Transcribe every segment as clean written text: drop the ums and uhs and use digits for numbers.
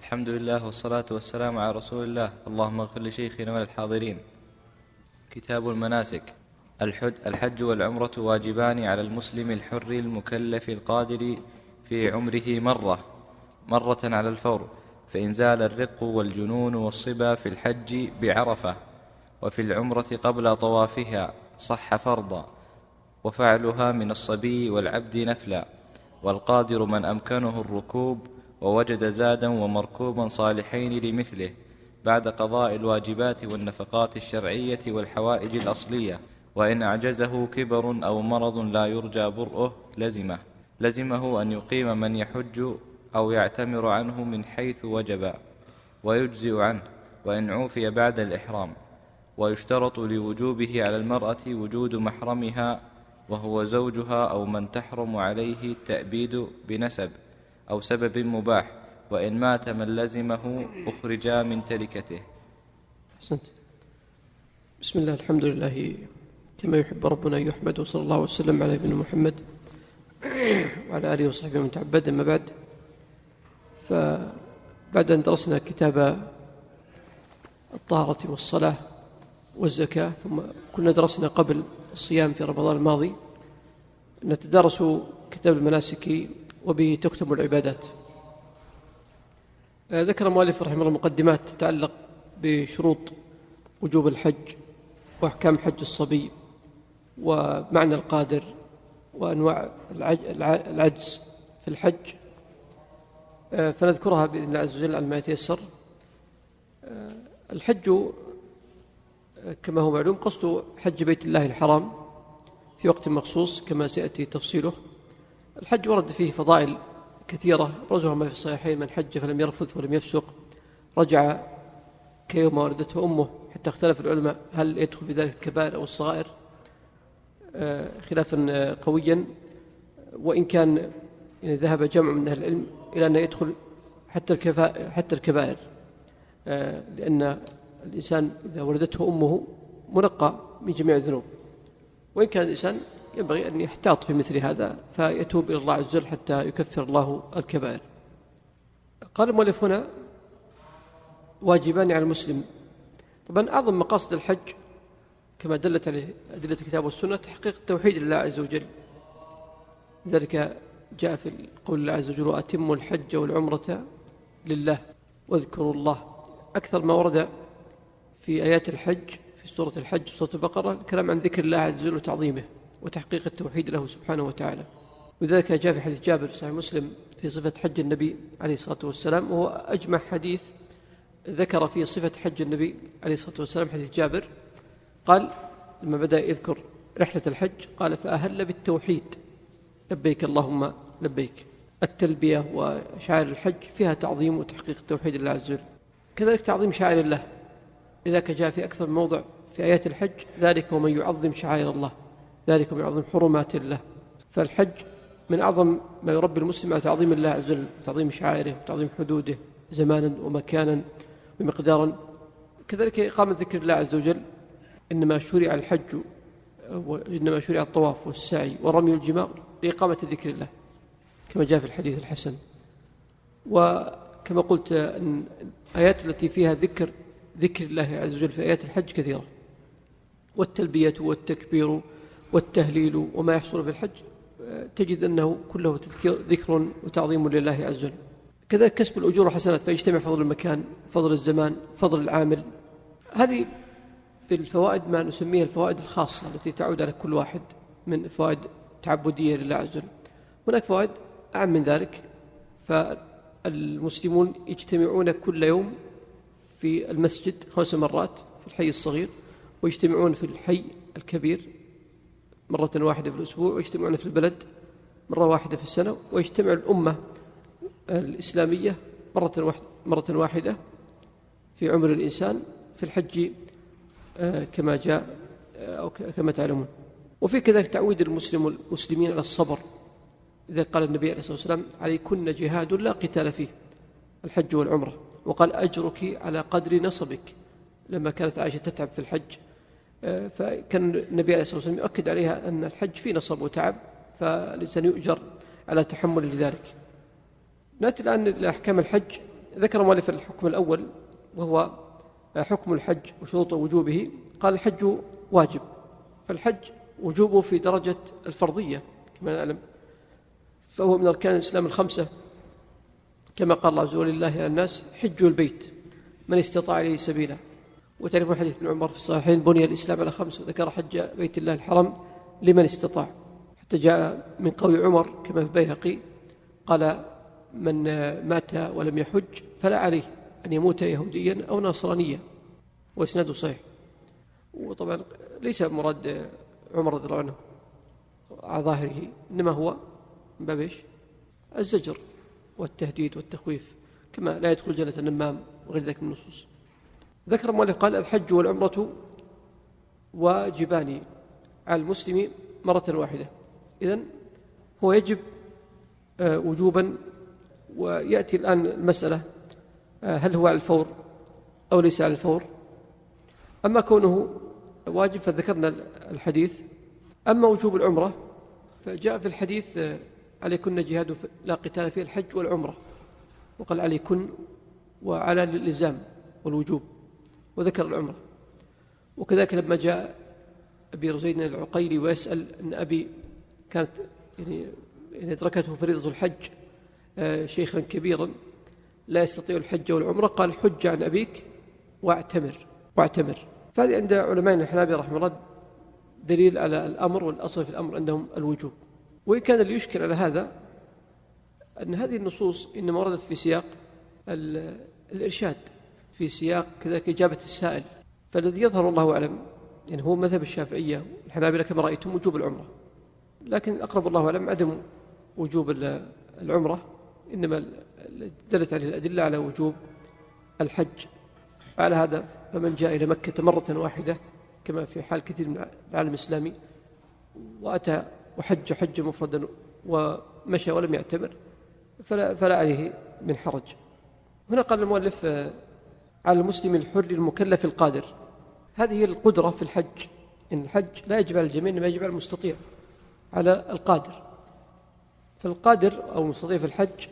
الحمد لله والصلاة والسلام على رسول الله. اللهم اغفر لشيخنا وللحاضرين. كتاب المناسك. الحج والعمرة واجبان على المسلم الحر المكلف القادر في عمره مرة على الفور، فإن زال الرق والجنون والصبا في الحج بعرفة، وفي العمرة قبل طوافها صح فرضا، وفعلها من الصبي والعبد نفلا، والقادر من أمكنه الركوب ووجد زادا ومركوبا صالحين لمثله بعد قضاء الواجبات والنفقات الشرعية والحوائج الأصلية. وإن أعجزه كبر أو مرض لا يرجى برؤه لزمه أن يقيم من يحج أو يعتمر عنه من حيث وجب ويجزئ عنه، وإن عوفي بعد الإحرام. ويشترط لوجوبه على المرأة وجود محرمها وهو زوجها أو من تحرم عليه التأبيد بنسب أو سبب مباح، وإن مات من لزمه أخرجا من تركته. أحسنت. بسم الله، الحمد لله كما يحب ربنا أن يحمد، وصلى الله وسلم على ابن محمد وعلى آله وصحبه من تعبد. أما بعد، فبعد أن درسنا كتاب الطهارة والصلاة والزكاة، ثم كنا درسنا قبل الصيام في رمضان الماضي نتدارس كتاب المناسك وبه تختم العبادات. ذكر المؤلف رحمه الله مقدمات تتعلق بشروط وجوب الحج وأحكام حج الصبي ومعنى القادر وأنواع العجز في الحج، فنذكرها بإذن الله عز وجل على ما يتيسر. الحج كما هو معلوم قصد حج بيت الله الحرام في وقت مخصوص كما سيأتي تفصيله. الحج ورد فيه فضائل كثيرة، أبرزها ما في الصحيحين: من حج فلم يرفث ولم يفسق رجع كيوم ولدته أمه، حتى اختلف العلماء هل يدخل في ذلك الكبائر أو الصغائر، خلافا قويا، وإن كان ذهب جمع من أهل العلم إلى أن يدخل حتى الكبائر، لأن الإنسان إذا ولدته أمه منقى من جميع الذنوب، وإن كان الإنسان ينبغي أن يحتاط في مثل هذا فيتوب إلى الله عز وجل حتى يكفر الله الكبائر. قال المؤلف هنا واجبان على المسلم. طبعا أعظم مقاصد الحج كما دلت عليه أدلة الكتاب والسنة تحقيق التوحيد لله عز وجل، لذلك جاء في قول الله عز وجل: وأتموا الحج والعمرة لله واذكروا الله. أكثر ما ورد في آيات الحج في سورة الحج سورة البقرة الكلام عن ذكر الله عز وجل وتعظيمه وتحقيق التوحيد له سبحانه وتعالى. وذلك جاء في حديث جابر في صحيح مسلم في صفة حج النبي عليه الصلاة والسلام، وهو أجمع حديث ذكر فيه صفة حج النبي عليه الصلاة والسلام. حديث جابر قال لما بدأ يذكر رحلة الحج قال: فأهل بالتوحيد لبيك اللهم لبيك. التلبية وشعائر الحج فيها تعظيم وتحقيق التوحيد لله عز وجل، كذلك تعظيم شعائر الله، لذلك جاء في أكثر من موضع في آيات الحج: ذلك ومن يعظم شعائر الله، ذلك ومن يعظم حرمات الله. فالحج من أعظم ما يربي المسلم على تعظيم الله عز وجل، تعظيم شعائره وتعظيم حدوده زمانا ومكانا ومقدارا. كذلك إقامة ذكر الله عز وجل. إنما شرع الحج وإنما شرع الطواف والسعي ورمي الجمار لإقامة ذكر الله كما جاء في الحديث الحسن. وكما قلت أن الآيات التي فيها ذكر الله عز وجل في آيات الحج كثيرة، والتلبية والتكبير والتهليل وما يحصل في الحج تجد أنه كله ذكر وتعظيم لله عز وجل. كذلك كسب الأجور وحسنات، فيجتمع فضل المكان، فضل الزمان، فضل العامل. هذه في الفوائد ما نسميها الفوائد الخاصة التي تعود على كل واحد من فوائد تعبدية لله عز وجل. هناك فوائد أعم من ذلك، فالمسلمون يجتمعون كل يوم في المسجد 5 مرات في الحي الصغير، ويجتمعون في الحي الكبير مرة واحدة في الأسبوع، ويجتمعون في البلد مرة واحدة في السنة، ويجتمع الأمة الإسلامية مرة واحدة في عمر الإنسان في الحج كما جاء أو كما تعلمون. وفي كذلك تعويد المسلمين على الصبر، إذا قال النبي عليه الصلاة والسلام: عليكن جهاد لا قتال فيه، الحج والعمرة. وقال: أجرك على قدر نصبك، لما كانت عائشة تتعب في الحج، فكان النبي عليه الصلاة والسلام يؤكد عليها أن الحج فيه نصب وتعب، فالإنسان يؤجر على تحمل لذلك. نأتي الآن إلى أحكام الحج. ذكر مؤلف الحكم الأول وهو حكم الحج وشروط وجوبه. قال الحج واجب، فالحج وجوبه في درجة الفرضية كما نعلم، فهو من أركان الإسلام الخمسة، كما قال الله عز وجل: لله على الناس حج البيت من استطاع إليه سبيلا. وتعرفون حديث ابن عمر في الصحيحين: بني الإسلام على خمس، وذكر حج بيت الله الحرام لمن استطاع، حتى جاء من قول عمر كما في البيهقي قال: من مات ولم يحج فلا عليه أن يموت يهوديا أو نصرانيا، وإسناده صحيح. وطبعا ليس مراد عمر رضي الله عنه على ظاهره، إنما هو من باب الزجر والتهديد والتخويف، كما لا يدخل جنة النمام وغير ذلك من النصوص. ذكر المؤلف قال: الحج والعمرة واجبان على المسلم مرة واحدة. إذن هو يجب وجوبا. ويأتي الآن المسألة: هل هو على الفور أو ليس على الفور؟ أما كونه واجب فذكرنا الحديث. أما وجوب العمرة فجاء في الحديث: عليكن جهاد لا قتال فيه الحج والعمرة، وقال عليكن وعلى الإلزام والوجوب، وذكر العمرة. وكذلك لما جاء أبي رزين العقيلي ويسأل أن أبي كانت يعني أدركته فريضة الحج شيخا كبيرا لا يستطيع الحج والعمرة، قال: حج عن أبيك واعتمر. فهذه عند علماء الحنابلة رحمه الله دليل على الأمر، والأصل في الأمر عندهم الوجوب. وإن كان اللي يشكل على هذا أن هذه النصوص إنما وردت في سياق الإرشاد، في سياق كذلك إجابة السائل. فالذي يظهر الله أعلم يعني هو مذهب الشافعية والحنابلة كما رأيتم وجوب العمرة، لكن أقرب الله أعلم عدم وجوب العمرة، إنما دلت عليه الأدلة على وجوب الحج. على هذا فمن جاء إلى مكة مرة واحدة كما في حال كثير من العالم الإسلامي وأتى وحج حج مفردا ومشى ولم يعتمر فلا عليه من حرج. هنا قال المؤلف: على المسلم الحر المكلف القادر. هذه القدرة في الحج، إن الحج لا يجب على الجميع إنما يجب على المستطيع، على القادر. فالقادر أو المستطيع في الحج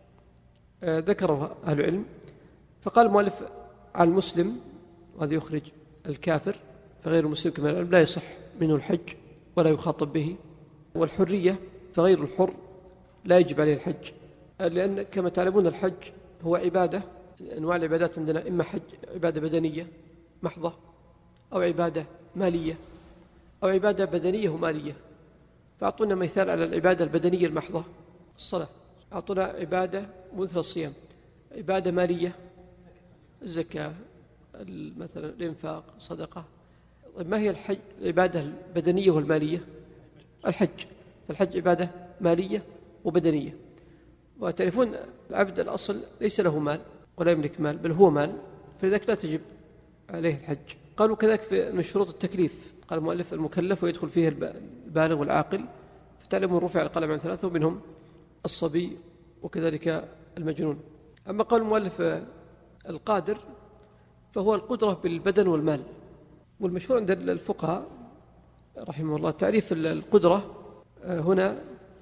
ذكره أهل العلم. فقال المؤلف: على المسلم، وهذا يخرج الكافر، فغير المسلم كما لا يصح منه الحج ولا يخاطب به. والحرية، فغير الحر لا يجب عليه الحج، لأن كما تعلمون الحج هو عبادة. أنواع العبادات عندنا إما حج عبادة بدنية محضة، أو عبادة مالية، أو عبادة بدنية ومالية. فأعطونا مثال على العبادة البدنية المحضة: الصلاة. أعطونا عبادة مثل الصيام. عبادة مالية: الزكاة مثلا، الإنفاق، صدقة. ما هي الحج العبادة البدنية والمالية؟ الحج. فالحج عبادة مالية وبدنية. وتعرفون العبد الأصل ليس له مال ولا يملك مال، بل هو مال، فلذلك لا تجب عليه الحج. قالوا كذلك من شروط التكليف، قال المؤلف: المكلف ويدخل فيه البالغ والعاقل. فتعلمون رفع القلم عن ثلاثة، ومنهم الصبي وكذلك المجنون. أما قال المؤلف القادر فهو القدرة بالبدن والمال. والمشهور عند الفقهاء رحمه الله تعريف القدرة هنا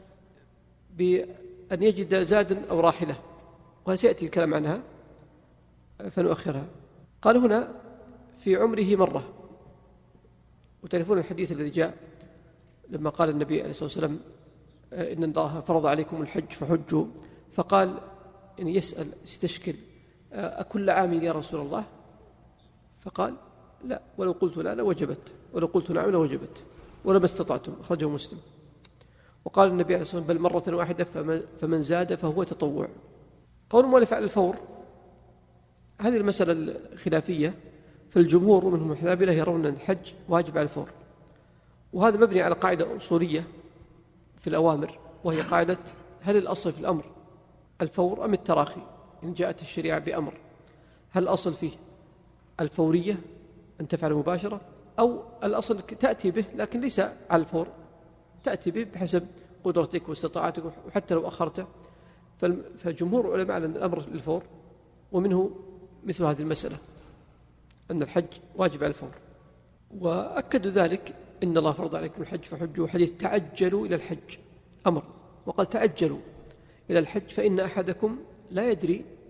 بأن يجد زادا أو راحلة، وسيأتي الكلام عنها فنؤخرها. قال هنا: في عمره مرة. وتعرفون الحديث الذي جاء لما قال النبي عليه الصلاة والسلام: إن الله فرض عليكم الحج فحجوا. فقال إن يسأل يستشكل: أكل عام يا رسول الله؟ فقال: لا، ولو قلت لا لوجبت، ولو قلت نعم لوجبت، ولما استطعتم. أخرجه مسلم. وقال النبي عليه الصلاة والسلام: بل مرة واحدة، فمن زاد فهو تطوع. قول المؤلف على الفور، هذه المسألة الخلافية. فالجمهور منهم الحنابلة يرون أن الحج واجب على الفور، وهذا مبني على قاعدة أصولية في الأوامر، وهي قاعدة: هل الأصل في الأمر الفور أم التراخي؟ إن جاءت الشريعة بأمر، هل الأصل فيه الفورية أن تفعل مباشرة، أو الأصل تأتي به لكن ليس على الفور، تأتي به بحسب قدرتك واستطاعتك وحتى لو أخرته. فجمهور علماء على الأمر للفور، ومنه مثل هذه المسألة أن الحج واجب على الفور. وأكدوا ذلك: إن الله فرض عليكم الحج فحجوا. حديث: تعجلوا إلى الحج، أمر، وقال: تعجلوا إلى الحج فإن أحدكم لا يدري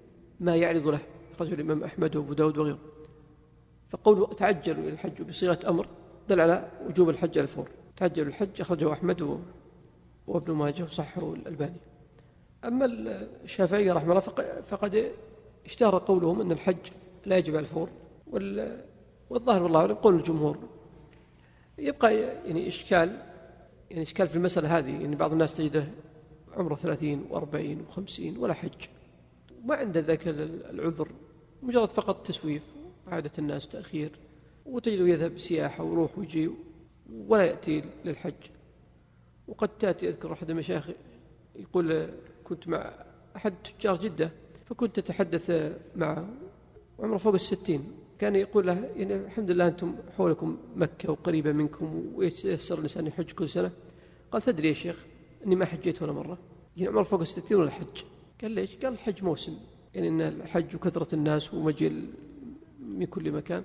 ما يعرض له، رجل الإمام أحمد وأبو داود وغيره. فقوله تعجلوا إلى الحج بصيغة أمر دل على وجوب الحج على الفور. تعجلوا الحج أخرجه أحمد وابن ماجه وصححه الألباني. أما الشافعي رحمه الله فقد اشتهر قولهم أن الحج لا يجب على الفور، والظاهر والله أعلم قول الجمهور. يبقى يعني إشكال في المسألة هذه، يعني بعض الناس تجده عمره 30 و40 و50 ولا حج، ما عنده ذاك العذر، مجرد فقط تسويف عادة الناس تأخير، وتجده يذهب سياحة ويروح ويجي ولا يأتي للحج. وقد تأتي، أذكر أحد المشايخ يقول كنت مع أحد تجار جدة فكنت أتحدث معه وعمره فوق 60، كان يقول له يعني الحمد لله أنتم حولكم مكة وقريبة منكم ويتيسر الإنسان يحج كل سنة. قال تدري يا شيخ أني ما حجيت ولا مرة، يعني عمره فوق 60 ولا حج. قال ليش؟ قال الحج موسم، يعني أن الحج وكثرة الناس ومجيء من كل مكان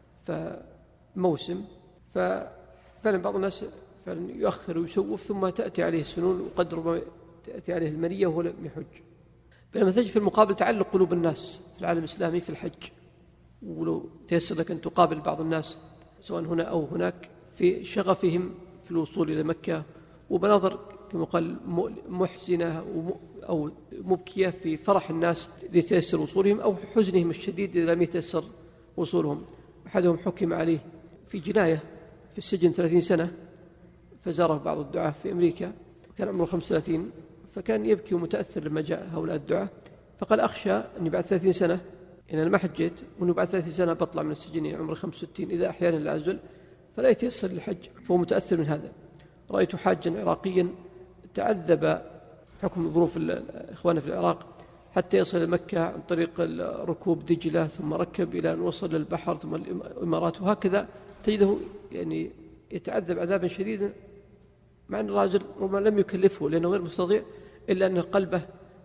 فموسم، ففعلا بعض الناس فعلا يؤخر ويسوف ثم تأتي عليه السنون وقدر ما تأتي عليه المنية وهو لم يحج. بينما تجد في المقابل تعلق قلوب الناس في العالم الإسلامي في الحج، ولو تيسر لك أن تقابل بعض الناس سواء هنا أو هناك في شغفهم في الوصول إلى مكة، ومناظر كما قال محزنة أو مبكية في فرح الناس لتيسر وصولهم أو حزنهم الشديد إذا لم يتيسر وصولهم. أحدهم حكم عليه في جناية في السجن 30 سنة، فزاره بعض الدعاة في أمريكا، كان عمره 35، فكان يبكي ومتأثر لما جاء هؤلاء الدعاة، فقال أخشى أني بعد 30 سنة إن أنا ما حجيت وأنه بعد 30 سنة بطلع من السجن عمري 65 إذا أحيانا لا أزل، فلا يتيسر للحج، فهو متأثر من هذا. رأيت حاجا عراقيا تعذب حكم ظروف إخواننا في العراق حتى يصل إلى مكة عن طريق ركوب دجلة، ثم ركب إلى أن وصل للبحر ثم الإمارات، وهكذا تجده يعني يتعذب عذابا شديدا، مع أن الراجل ربما لم يكلفه لأنه غير مستطيع، إلا أن قلبه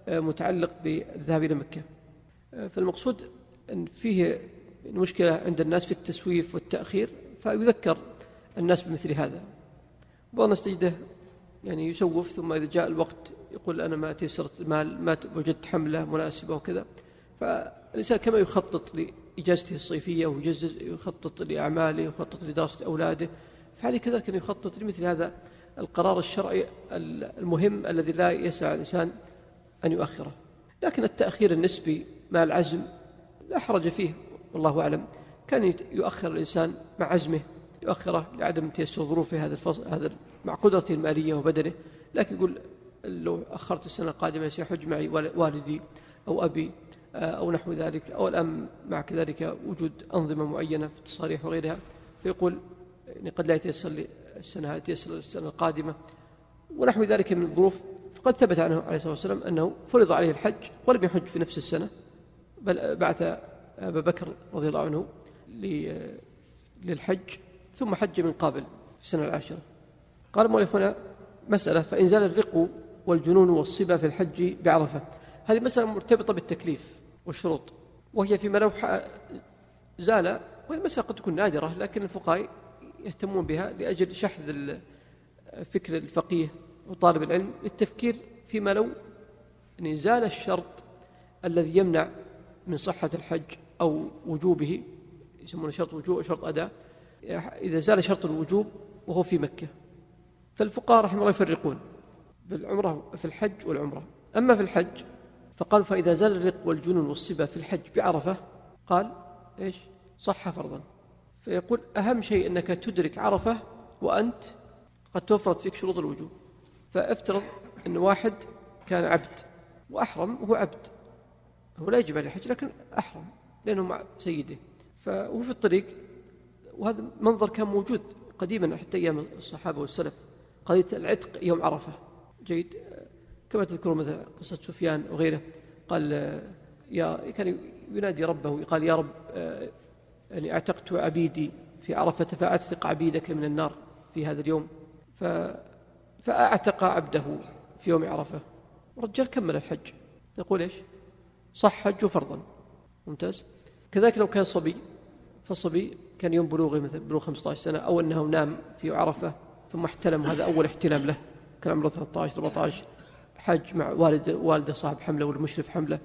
متعلق بالذهاب إلى مكة. فالمقصود أن فيه مشكلة عند الناس في التسويف والتأخير، فيذكر الناس بمثل هذا. بعض الناس تجده يعني يسوف ثم إذا جاء الوقت يقول أنا ما تيسرت المال، ما وجدت حملة مناسبة وكذا. فالإنسان كما يخطط لإجازته الصيفية ويخطط لأعماله ويخطط لدراسة أولاده، فعليه كذلك أن يخطط لمثل هذا القرار الشرعي المهم الذي لا يسعى الإنسان أن يؤخره. لكن التأخير النسبي مع العزم لا حرج فيه والله أعلم. كان يؤخر الإنسان مع عزمه، يؤخره لعدم تيسر ظروفه هذا مع قدرته المالية وبدنه، لكن يقول لو أخرت السنة القادمة سيحج معي والدي أو أبي أو نحو ذلك، أو الآن مع كذلك وجود أنظمة معينة في التصاريح وغيرها، فيقول يعني قد لا يتيسر لي السنة، يتيسر السنة القادمة ونحو ذلك من الظروف. فقد ثبت عنه عليه الصلاة والسلام أنه فرض عليه الحج ولم يحج في نفس السنة، بل بعث أبا بكر رضي الله عنه للحج ثم حج من قابل في السنة 10. قال المؤلف هنا مسألة: فإن زال الرق والجنون والصبا في الحج بعرفة. هذه مسألة مرتبطة بالتكليف والشروط، وهي فيما لو زال، وهي مسألة قد تكون نادرة لكن الفقهاء يهتمون بها لأجل شحذ فكر الفقيه وطالب العلم للتفكير فيما لو يعني زال الشرط الذي يمنع من صحة الحج أو وجوبه، يسمونه شرط وجوب وشرط أداء. إذا زال شرط الوجوب وهو في مكة، فالفقهاء رحمه الله يفرقون بالعمرة في الحج والعمرة. أما في الحج فقال: فإذا زال الرق والجنون والصبا في الحج بعرفة، قال إيش؟ صح فرضا. فيقول أهم شيء أنك تدرك عرفة وأنت قد توفرت فيك شروط الوجوب. فافترض أن واحد كان عبد وأحرم وهو عبد، هو لا يجب عليه الحج لكن أحرم لأنه مع سيده، فهو في الطريق، وهذا منظر كان موجود قديما حتى أيام الصحابة والسلف، قضية العتق يوم عرفة. جيد، كما تذكرون مثلا قصة سفيان وغيره، قال كان ينادي ربه، قال: يا رب يعني اعتقت عبيدي في عرفة فأعتق عبيدك من النار في هذا اليوم، فأعتق عبده في يوم عرفة، ورجال كمل الحج. نقول إيش؟ صح حج فرضا، ممتاز. كذلك لو كان صبي، فالصبي كان يوم بلوغه مثل بلوغ 15 سنة، أو أنه نام في عرفة ثم احتلم، هذا أول احتلام له، كان عمره 13-14، حج مع والده صاحب حملة والمشرف حملة،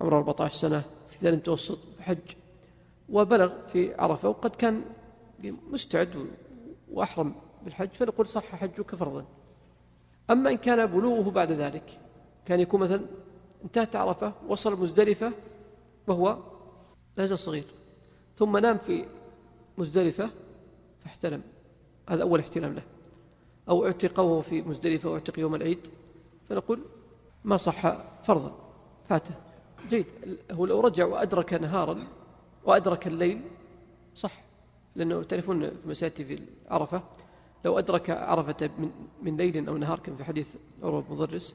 عمره 14 سنة في ثاني متوسط حج وبلغ في عرفة وقد كان مستعد وأحرم بالحج، فنقول صح حجك فرضا. أما إن كان بلوغه بعد ذلك، كان يكون مثلا انتهت عرفة وصل مزدلفة وهو لا زال صغير، ثم نام في مزدلفة فاحتلم، هذا أول احتلام له، أو اعتق وهو في مزدلفة واعتق يوم العيد، فنقول ما صح فرضا فاته. جيد، هو لو رجع وأدرك نهارا وأدرك الليل صح، لأنه تعرفون كما سيأتي في عرفة لو أدرك عرفة من ليل أو نهار، كان في حديث عروة بن مضرس،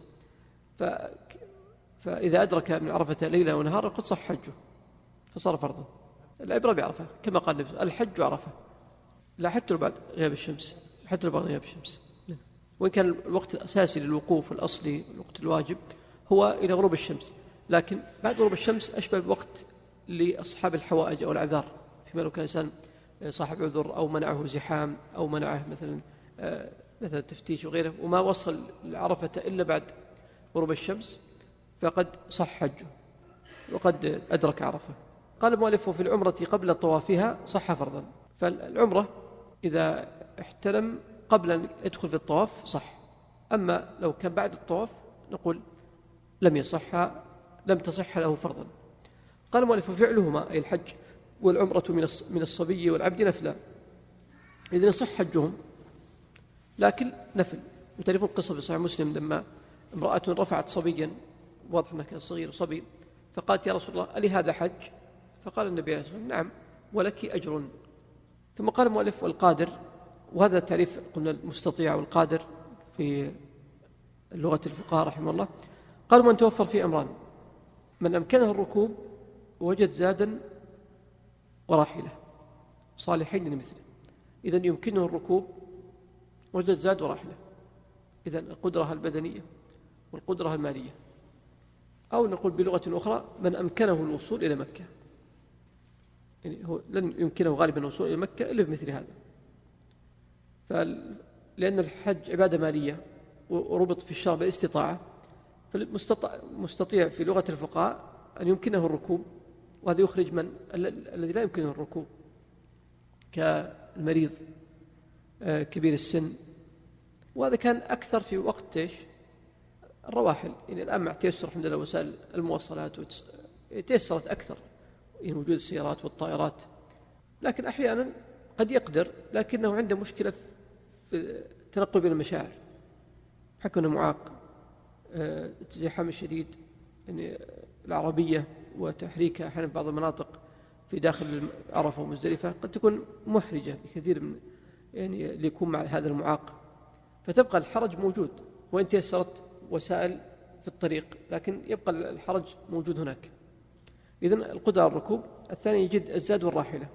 فإذا أدرك من عرفة ليلة أو نهار قد صح حجه فصار فرضا. العبرة بعرفة كما قال النبي الحج عرفة، لا حتى بعد غياب الشمس، حتى بعد غياب الشمس، وإن كان الوقت الأساسي للوقوف الأصلي الوقت الواجب هو إلى غروب الشمس، لكن بعد غروب الشمس أشبه بوقت لأصحاب الحوائج أو الأعذار، فيما لو كان إنسان صاحب عذر أو منعه زحام أو منعه مثلا تفتيش وغيره وما وصل لعرفة إلا بعد غروب الشمس فقد صح حجه وقد أدرك عرفة. قال المؤلف في العمرة قبل طوافها صح فرضا، فالعمرة إذا احتلم قبل أن يدخل في الطواف صح، أما لو كان بعد الطواف نقول لم تصح له فرضا. قال المؤلف فعلهما أي الحج والعمرة من الصبي والعبد نفلا، إذن صح حجهم لكن نفل. وتعرفون قصة في صحيح مسلم لما امرأة رفعت صبيا، واضح أنه كان صغير صبي، فقالت يا رسول الله ألي هذا حج؟ فقال النبي عليه الصلاة والسلام نعم ولك أجر. ثم قال المؤلف والقادر، وهذا تعريف قلنا المستطيع والقادر في اللغة الفقهاء رحمه الله، قالوا من توفر في أمران: من أمكنه الركوب وجد زادا وراحلة صالحين لمثله، إذن يمكنه الركوب وجد زاد وراحلة، إذن القدرة البدنية والقدرة المالية، أو نقول بلغة أخرى من أمكنه الوصول إلى مكة، يعني هو لن يمكنه غالبا الوصول إلى مكة إلا بمثل هذا، لأن الحج عبادة مالية وربط في الشرع بالاستطاعة، فالمستطيع في لغة الفقهاء أن يمكنه الركوب، وهذا يخرج من الذي لا يمكنه الركوب كالمريض كبير السن، وهذا كان أكثر في وقت الرواحل. يعني الآن مع تيسر الحمد لله وسائل المواصلات تيسرت أكثر، يعني وجود السيارات والطائرات، لكن أحيانا قد يقدر لكنه عنده مشكلة في التنقل بين المشاعر، حكم أنه معاق، التزاحم الشديد، يعني العربية وتحريكها أحيانا في بعض المناطق في داخل عرفة ومزدلفة قد تكون محرجة لكثير من يعني اللي يكون مع هذا المعاق، فتبقى الحرج موجود وإن تيسرت وسائل في الطريق، لكن يبقى الحرج موجود هناك. إذن القدرة على الركوب. الثاني يجد الزاد والراحلة.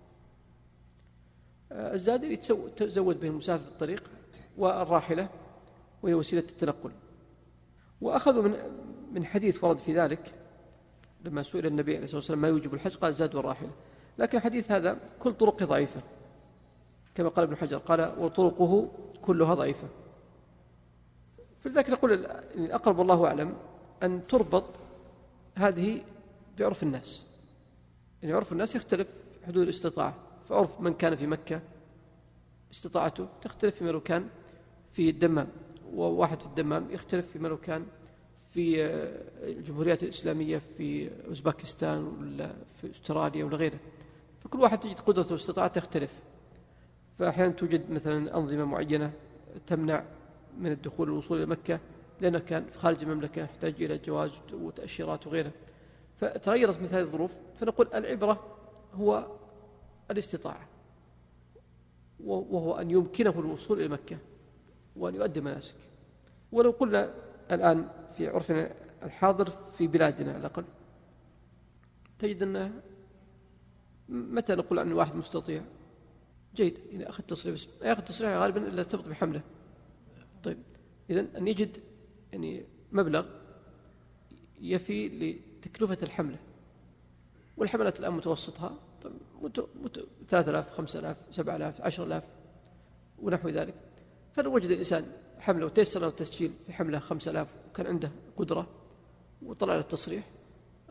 الزاد اللي تزود به المسافر في الطريق، والراحلة وهي وسيلة التنقل. وأخذوا من حديث ورد في ذلك لما سئل النبي عليه الصلاة والسلام ما يوجب الحج قال الزاد والراحلة، لكن الحديث هذا كل طرقه ضعيفة كما قال ابن حجر، قال وطرقه كلها ضعيفة. فلذلك نقول الأقرب والله أعلم أن تربط هذه بعرف الناس، يعني عرف الناس يختلف حدود الاستطاعة، فعرف من كان في مكة استطاعته تختلف فيما لو كان في الدمام، وواحد في الدمام يختلف فيما لو كان في الجمهوريات الإسلامية في أوزباكستان ولا في أستراليا ولا غيره، فكل واحد تجد قدرته واستطاعته تختلف. فأحيانا توجد مثلا أنظمة معينة تمنع من الدخول والوصول إلى مكة لأنه كان في خارج المملكة يحتاج إلى جواز وتأشيرات وغيره، فتغيرت مثل هذه الظروف. فنقول العبرة هو الاستطاعة، وهو أن يمكنه الوصول إلى مكة وأن يؤدي مناسك. ولو قلنا الآن في عرفنا الحاضر في بلادنا على الأقل تجد أنه متى نقول عن واحد مستطيع جيد إذا أخذ تصريح، بس ما يأخذ تصريح غالبا إلا ترتبط بحمله. طيب إذن أن يجد يعني مبلغ يفي لتكلفة الحملة، والحملات الآن متوسطها 3000 5000 7000 10000 ونحو ذلك. فلو وجد الإنسان حملة وتيسر له التسجيل في حملة 5000 وكان عنده قدرة وطلع له التصريح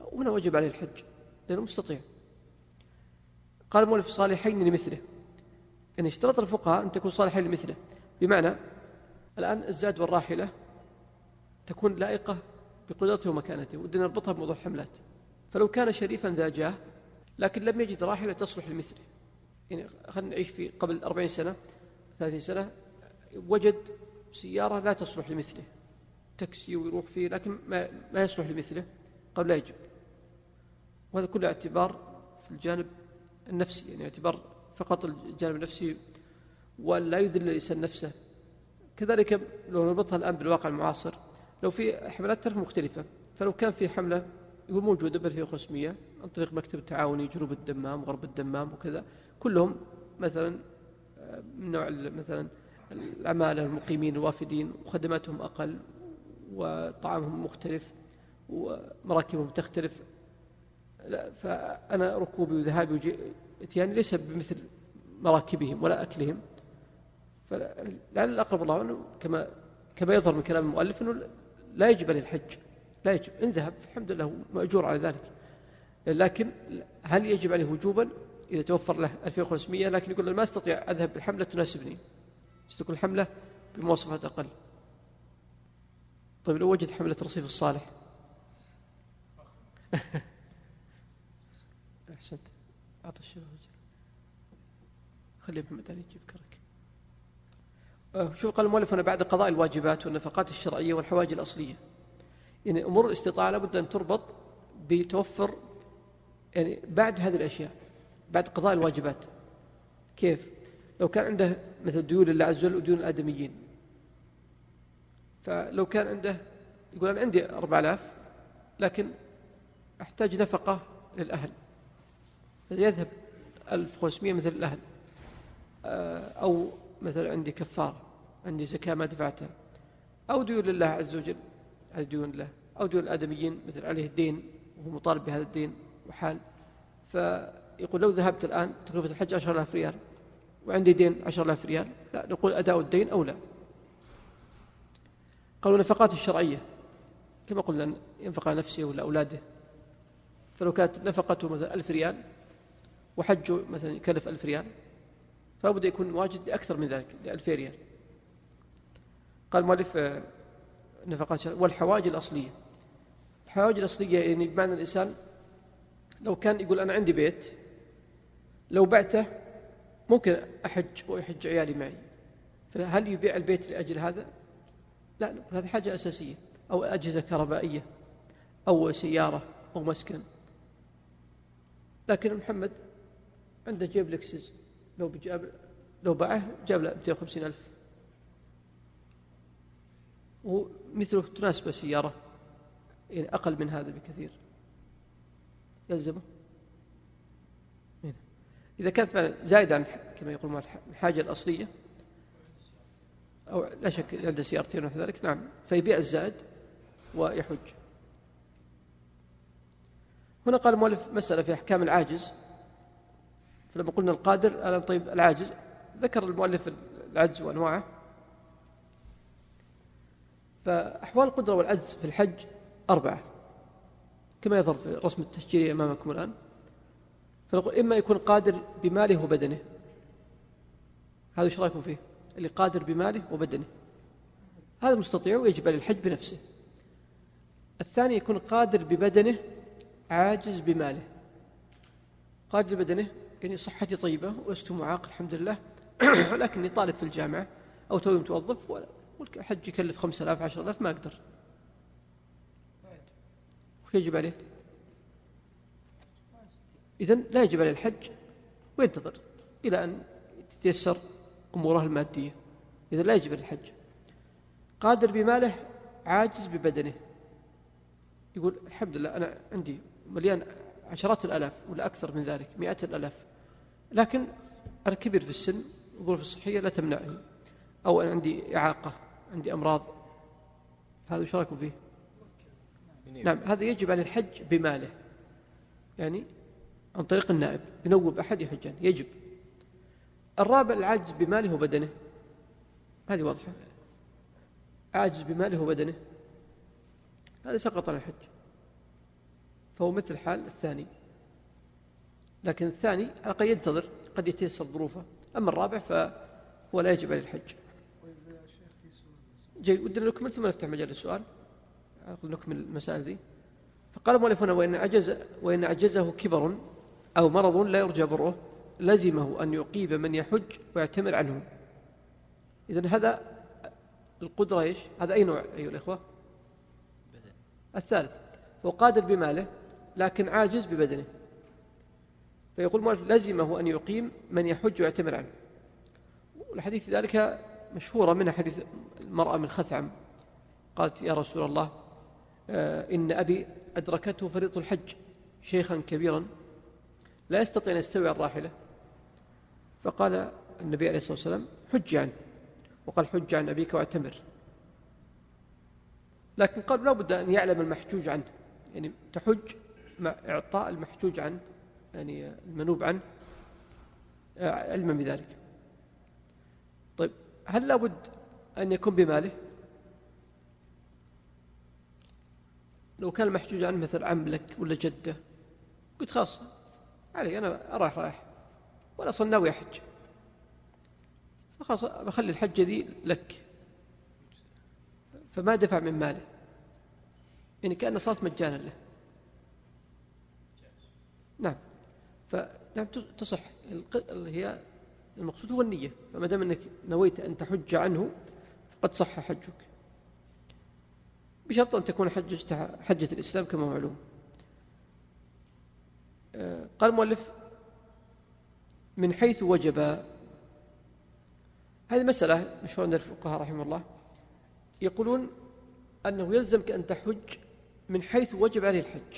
وهنا وجب عليه الحج لأنه مستطيع. قال المؤلف صالحين لمثله، يعني اشترط الفقهاء أن تكون صالحين لمثله، بمعنى الآن الزاد والراحلة تكون لائقة بقدرته ومكانته، ودنا نربطها بموضوع الحملات. فلو كان شريفا ذا جاه لكن لم يجد راحلة تصلح لمثله، يعني خلينا نعيش في قبل 40 سنة 30 سنة وجد سيارة لا تصلح لمثله، تاكسي ويروح فيه لكن ما يصلح لمثله، قبل لا يجب. وهذا كله اعتبار في الجانب النفسي، يعني اعتبار فقط الجانب النفسي ولا يذل الإنسان نفسه. كذلك لو نربطها الآن بالواقع المعاصر، لو في حملات ترف مختلفة، فلو كان في حملة يقول موجودة ب2500 عن طريق مكتب التعاوني جنوب الدمام وغرب الدمام وكذا، كلهم مثلا من نوع مثلا العمالة المقيمين الوافدين وخدماتهم أقل وطعامهم مختلف ومراكبهم تختلف، فأنا ركوبي وذهابي وإتياني ليس بمثل مراكبهم ولا أكلهم. فلعل الأقرب الله أنه كما يظهر من كلام المؤلف أنه لا يجب عليه الحج، لا يجب. إن ذهب الحمد لله مأجور على ذلك، لكن هل يجب عليه وجوبا إذا توفر له 2500؟ لكن يقول ما استطيع أذهب بالحملة تناسبني، ستكون الحملة بمواصفات أقل. طيب لو وجد حملة رصيف الصالح أحسنت، أعطى الشباب خلي محمد علي يجيب كرك. شو قال المؤلف؟ أنا بعد قضاء الواجبات والنفقات الشرعية والحوائج الأصلية، يعني أمور الاستطاعة لابد أن تربط بتوفر، يعني بعد هذه الأشياء بعد قضاء الواجبات. كيف؟ لو كان عنده مثل ديون لله عز وجل وديون الآدميين، فلو كان عنده يقول أنا عندي 4000 لكن أحتاج نفقة للأهل، فيذهب 1500 مثل الأهل، أو مثلا عندي كفارة، عندي زكاة ما دفعتها، أو ديون لله عز وجل، هذه ديون له، أو ديون الآدميين مثل عليه الدين وهو مطالب بهذا الدين وحال. فيقول لو ذهبت الآن تكلفة الحج 10,000 ريال وعندي دين 10,000 ريال، لا نقول أداء الدين أو لا. قالوا نفقات الشرعية كما قلنا ينفق على نفسه ولا أولاده، فلو كانت نفقته مثلا 1000 ريال وحجه مثلا يكلف 1000 ريال فلابد يكون واجد أكثر من ذلك ل2000 ريال. قال المؤلف نفقات والحوائج الأصلية. الحوائج الأصلية يعني بمعنى الإنسان لو كان يقول أنا عندي بيت لو بعته ممكن أحج ويحج عيالي معي، فهل يبيع البيت لأجل هذا؟ لا، نقول هذه حاجة أساسية، أو أجهزة كهربائية أو سيارة أو مسكن. لكن محمد عنده جيب لكسس لو باعه جاب له 250,000 ومثله تناسبه سيارة يعني أقل من هذا بكثير، يلزمه إذا كانت فعلا زائدة عن كما يقول الحاجة الأصلية، أو لا شك عنده سيارتين ونحو ذلك، نعم، فيبيع الزائد ويحج. هنا قال المؤلف مسألة في أحكام العاجز، فلما قلنا القادر الآن طيب العاجز، ذكر المؤلف العجز وأنواعه. فأحوال القدرة والعجز في الحج 4 كما يظهر في الرسم التشجيري أمامكم الآن. فنقول إما يكون قادر بماله وبدنه، هذا ايش رايكم فيه؟ اللي قادر بماله وبدنه هذا مستطيع ويجب عليه الحج بنفسه. الثاني يكون قادر ببدنه عاجز بماله. قادر ببدنه يعني صحتي طيبة ولست معاق الحمد لله ولكني طالب في الجامعة أو توي متوظف والحج يكلف 5,000 10,000 ما أقدر، وش يجب عليه؟ إذن لا يجب عليه الحج وينتظر إلى أن تتيسر أموره المادية، إذا لا يجب عليه الحج. قادر بماله عاجز ببدنه، يقول الحمد لله أنا عندي مليان عشرات الآلاف ولا أكثر من ذلك 100,000، لكن أنا كبير في السن والظروف الصحية لا تمنعني، أو أنا عندي إعاقة عندي أمراض، هذا وش رأيكم فيه؟ نعم، هذا يجب على الحج بماله، يعني عن طريق النائب ينوب أحد يحجان يجب. الرابع العاجز بماله وبدنه، هذه واضحة، عاجز بماله وبدنه هذا سقط عن الحج. فهو مثل حال الثاني، لكن الثاني على قد ينتظر قد يتيسر ظروفه. أما الرابع فهو لا يجب عليه الحج. جيد، ودنا نكمل ثم نفتح مجال السؤال، نكمل المسائل ذي. فقال المؤلف هنا: وإن عجزه كبر أو مرض لا يرجى بره لزمه أن يقيم من يحج ويعتمر عنه. إذن هذا القدرة إيش؟ هذا أي نوع أيها الإخوة؟ الثالث. هو قادر بماله لكن عاجز ببدنه، فيقول المؤلف: لزمه أن يقيم من يحج ويعتمر عنه. والحديث ذلك مشهورة منها حديث المرأة من خثعم قالت: يا رسول الله، إن أبي أدركته فريضة الحج شيخا كبيرا لا يستطيع أن يستوي على الراحلة. فقال النبي عليه الصلاة والسلام: حج عنه. وقال: حج عن أبيك واعتمر. لكن قال لا بد أن يعلم المحجوج عنه، يعني تحج مع إعطاء المحجوج عنه، يعني المنوب عنه، علما بذلك. طيب، هل لا بد أن يكون بماله؟ لو كان المحجوج عنه مثل عم لك ولا جدة، قلت خلاص علي أنا رايح ولا أصلا ناوي أحج، فخلاص بخلي الحجة ذي لك، فما دفع من ماله، يعني كأنه صارت مجانا له. نعم، فنعم تصح. هي المقصود هو النية، فما دام أنك نويت أن تحج عنه فقد صح حجك، بشرط أن تكون حجة الإسلام كما معلوم. قال المؤلف: من حيث وجب. هذه مسألة مشهورة عند الفقهاء رحمه الله، يقولون أنه يلزمك أن تحج من حيث وجب عليه الحج.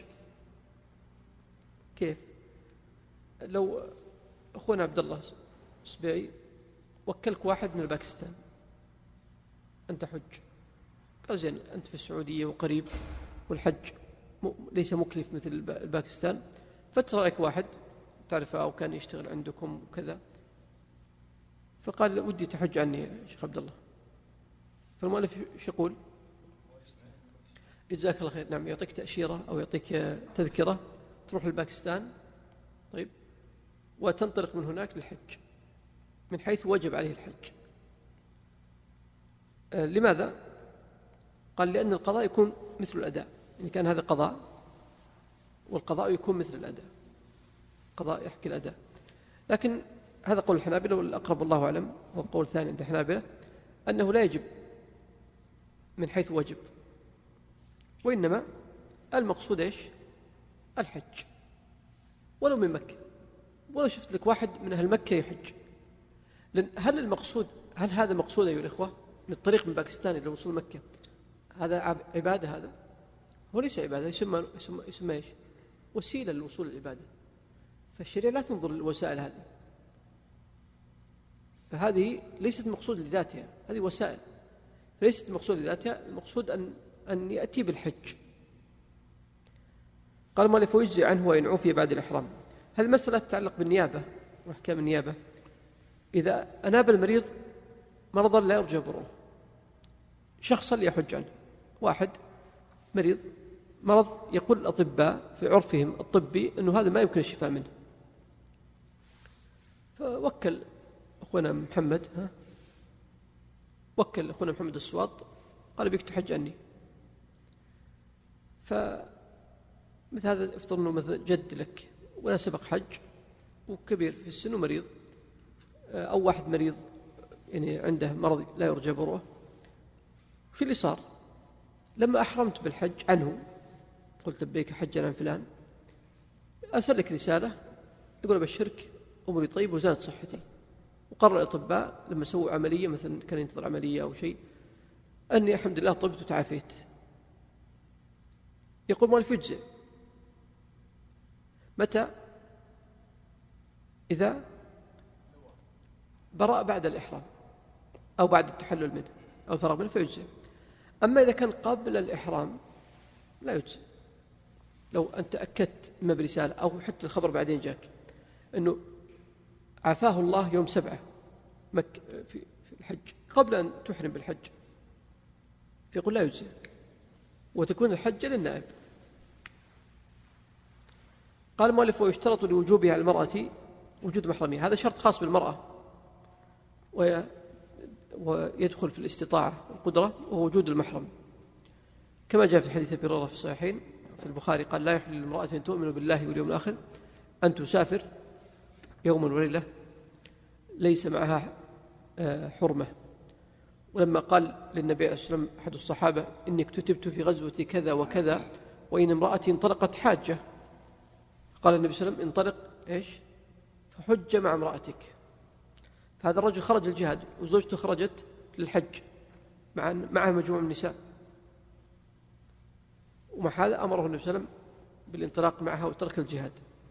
كيف؟ لو أخونا عبد الله السبيعي وكلك واحد من باكستان أن تحج، قال: زين، أنت في السعودية وقريب والحج ليس مكلف مثل باكستان، فترى لك واحد تعرفه أو كان يشتغل عندكم وكذا، فقال: ودي تحج عني يا شيخ عبد الله. فالمؤلف ايش يقول؟ جزاك الله خير. نعم، يعطيك تأشيرة أو يعطيك تذكرة تروح لباكستان، طيب، وتنطلق من هناك للحج من حيث وجب عليه الحج. لماذا؟ قال: لأن القضاء يكون مثل الأداء، يعني كان هذا قضاء والقضاء يكون مثل الأداء، قضاء يحكي الأداء. لكن هذا قول الحنابلة، والأقرب الله أعلم هو قول ثاني عند الحنابلة أنه لا يجب من حيث وجب، وإنما المقصود إيش؟ الحج، ولو من مكة، ولو شفت لك واحد من أهل مكة يحج. لأن هل هذا مقصود أيها الإخوة؟ من الطريق من باكستان إلى وصول مكة هذا عبادة؟ هذا هو ليس عبادة، يسمى إيش؟ وسيلة للوصول للعبادة. فالشريعة لا تنظر للوسائل هذه، فهذه ليست مقصود لذاتها، هذه وسائل، ليست مقصود لذاتها، المقصود أن يأتي بالحج. قال المؤلف: ويجزي عنه وإن عفي بعد الإحرام. هذه مسألة تتعلق بالنيابة وأحكام النيابة. إذا أناب المريض مرضا لا يرجى بره، شخصا ليحج عنه، واحد مريض مرض يقول الأطباء في عرفهم الطبي أنه هذا ما يمكن الشفاء منه، فوكل أخونا محمد وكل أخونا محمد السواط، قال: بيك تحج عني. فمثل هذا افترض أنه مثل جد لك ولا سبق حج وكبير في السن ومريض، أو واحد مريض يعني عنده مرض لا يرجى بره. وش اللي صار؟ لما أحرمت بالحج عنه قلت: لبيك حجا عن فلان، أرسل لك رسالة يقول: أبشرك أمري طيب وزانت صحتي. وقرر الأطباء لما سووا عملية، مثلا كان ينتظر عملية أو شيء، أني الحمد لله طبت وتعافيت. يقول مؤلف: يجزئ. متى؟ إذا برأ بعد الإحرام أو بعد التحلل منه أو الفراغ منه فيجزئ. أما إذا كان قبل الإحرام لا يجزئ. لو أنت أكدت إما برسالة أو حتى الخبر بعدين جاك أنه عافاه الله يوم 7 في الحج قبل أن تحرم بالحج، فيقول لا يجزئ، وتكون الحجة للنائب. قال المؤلف: ويشترط لوجوبها على المرأة وجود محرمها. هذا شرط خاص بالمرأة ويدخل في الاستطاعة والقدرة، وهو وجود المحرم، كما جاء في حديث أبي هريرة في الصحيحين في البخاري قال: لا يحل لامرأة تؤمن بالله واليوم الآخر أن تسافر يوما وليلة ليس معها حرمة. ولما قال للنبي عليه الصلاة والسلام أحد الصحابة: إني اكتتبت في غزوة كذا وكذا وإن امرأة انطلقت حاجة، قال النبي صلى الله عليه وسلم: انطلق فحج مع امرأتك. فهذا الرجل خرج الجهاد وزوجته خرجت للحج معها مجموعة من النساء، ومع هذا أمره النبي صلى الله عليه وسلم بالانطلاق معها وترك الجهاد.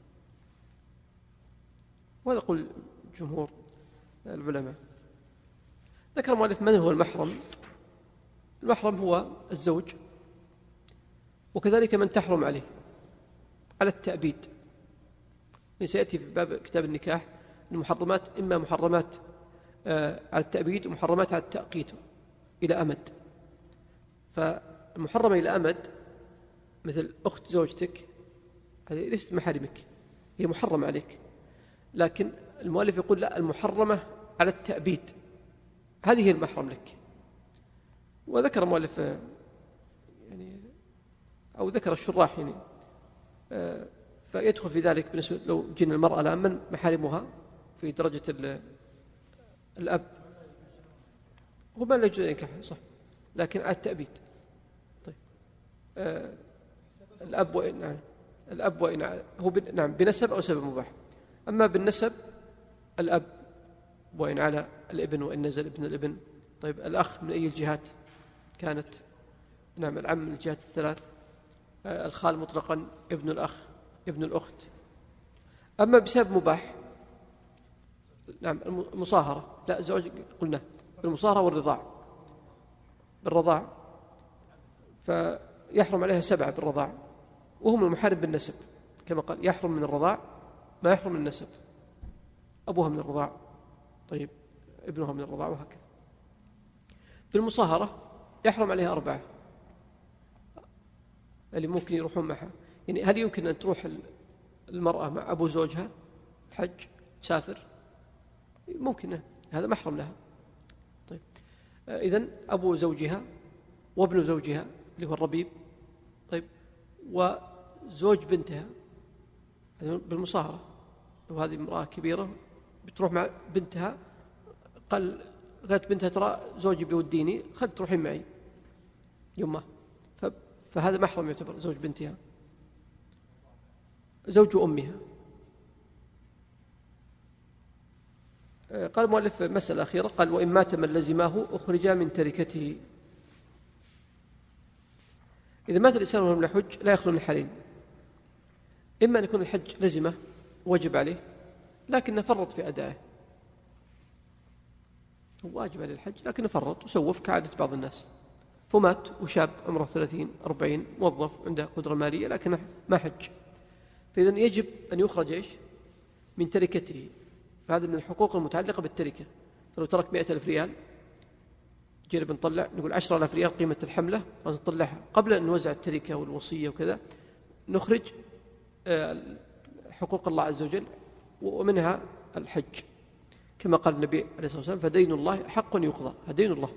وهذا قول جمهور العلماء. ذكر المؤلف من هو المحرم. المحرم هو الزوج، وكذلك من تحرم عليه على التأبيد. سيأتي في باب كتاب النكاح المحرمات إما محرمات على التأبيد ومحرمات على التأقيت إلى أمد. فالمحرمة إلى أمد مثل أخت زوجتك، هذه ليست محارمك، هي محرمة عليك، لكن المؤلف يقول لا، المحرمة على التأبيد هذه هي المحرم لك. وذكر المؤلف يعني أو ذكر الشراح يعني فيدخل في ذلك بالنسبة لو جينا المرأة الآن من محارمها في درجة الأب، هو ما لا يجوز أن ينكحها صح، لكن على التأبيد. طيب الأب وإن هو نعم بنسب أو سبب مباح. أما بالنسب الأب وإن على الابن وإن نزل ابن الابن. طيب الأخ من أي الجهات كانت؟ نعم العم من الجهات الثلاث. الخال مطلقا ابن الأخ ابن الأخت. أما بسبب مباح نعم المصاهرة، لا زواج قلنا بالمصاهرة والرضاع. بالرضاع فيحرم عليها 7 بالرضاع، وهم المحارم بالنسب كما قال: يحرم من الرضاع ما يحرم من النسب، أبوها من الرضاع طيب ابنها من الرضاع وهكذا. بالمصاهرة يحرم عليها 4 اللي ممكن يروحون معها. يعني هل يمكن أن تروح المرأة مع أبو زوجها الحج تسافر؟ ممكن، هذا محرم لها. طيب إذن أبو زوجها وابن زوجها اللي هو الربيب، طيب وزوج بنتها بالمصاهرة. لو هذه امرأة كبيرة بتروح مع بنتها، قالت بنتها: ترى زوجي بيوديني، خلت تروحين معي يمه، فهذا محرم يعتبر زوج بنتها. زوج أمها. قال المؤلف مسألة أخيرة، قال: وإن مات من لزماه أخرج من تركته. إذا مات الإنسان وهو من الحج لا يخلو من حالين: إما أن يكون الحج لزمه وجب عليه لكن فرط في أدائه، هو واجب عليه الحج لكن فرط وسوف كعادة بعض الناس، فمات وشاب عمره 30-40 موظف عنده قدرة مالية لكن ما حج، فإذن يجب أن يخرج من تركته. فهذا من الحقوق المتعلقة بالتركة. فلو ترك 100,000 ريال جينا بنطلع نقول 10,000 ريال قيمة الحملة ونطلعها قبل أن نوزع التركة والوصية وكذا، نخرج حقوق الله عز وجل ومنها الحج، كما قال النبي عليه الصلاة والسلام: فدين الله حق يقضى، هدين الله.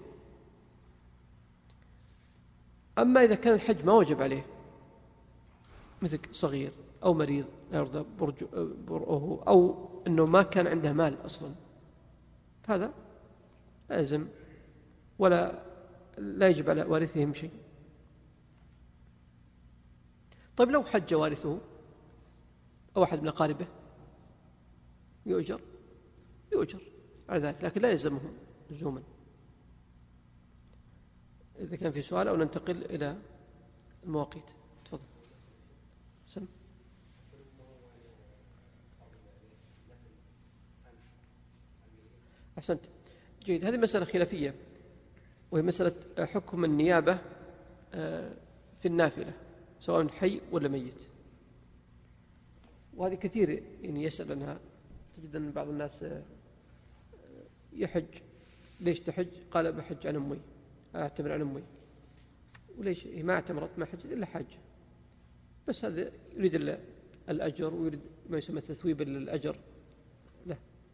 أما إذا كان الحج ما وجب عليه مثل صغير أو مريض لا يرضى برؤه أو أنه ما كان عنده مال أصلا، هذا لازم ولا لا يجب على وارثهم شيء. طيب لو حج وارثه أو أحد من أقاربه يؤجر على ذلك، لكن لا يلزمه لزوما. إذا كان في سؤال أو ننتقل إلى المواقيت. تفضل. سلم. أحسنت، جيد. هذه مسألة خلافية، وهي مسألة حكم النيابة في النافلة سواء حي ولا ميت، وهذه كثير يعني يسأل عنها. تجد أن بعض الناس يحج: ليش تحج؟ قال: بحج عن أمي، أعتمر عن أمي. وليش؟ ما اعتمرت ما حج إلا حاجة، بس هذا يريد الأجر ويريد ما يسمى تثويبا للأجر له.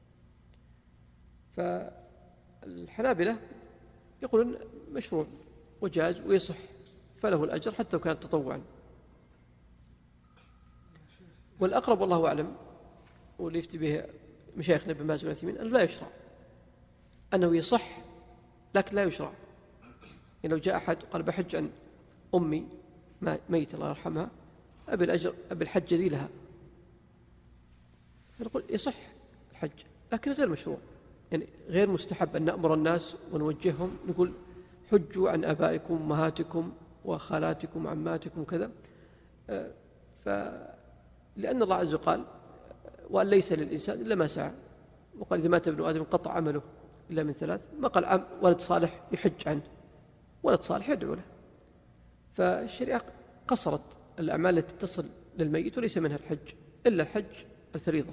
فالحنابلة يقولون مشروع وجاز ويصح فله الأجر حتى لو كان تطوعا. والأقرب والله أعلم واللي يفتي به مشايخنا ابن باز والعثيمين أنه لا يشرع، أنه يصح لكن لا يشرع. يعني لو جاء أحد قال بحج عن أمي ميت الله يرحمها أبي الأجر أبي الحج ذي لها، نقول يصح الحج لكن غير مشروع، يعني غير مستحب أن نأمر الناس ونوجههم نقول حجوا عن آبائكم وأمهاتكم وخالاتكم وعماتكم وكذا. لأن الله عز وجل قال وأن ليس للإنسان إلا ما سعى، وقال إذا مات ابن آدم انقطع عمله إلا من ثلاث، ما قال ولد صالح يحج عنه، ولد صالح يدعو له. فالشريعة قصرت الأعمال التي تصل للميت وليس منها الحج إلا الحج الفريضة.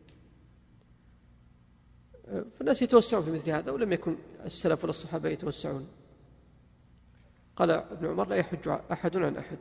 فالناس يتوسعون في مثل هذا ولم يكن السلف ولا الصحابة يتوسعون. قال ابن عمر لا يحج أحد عن أحد.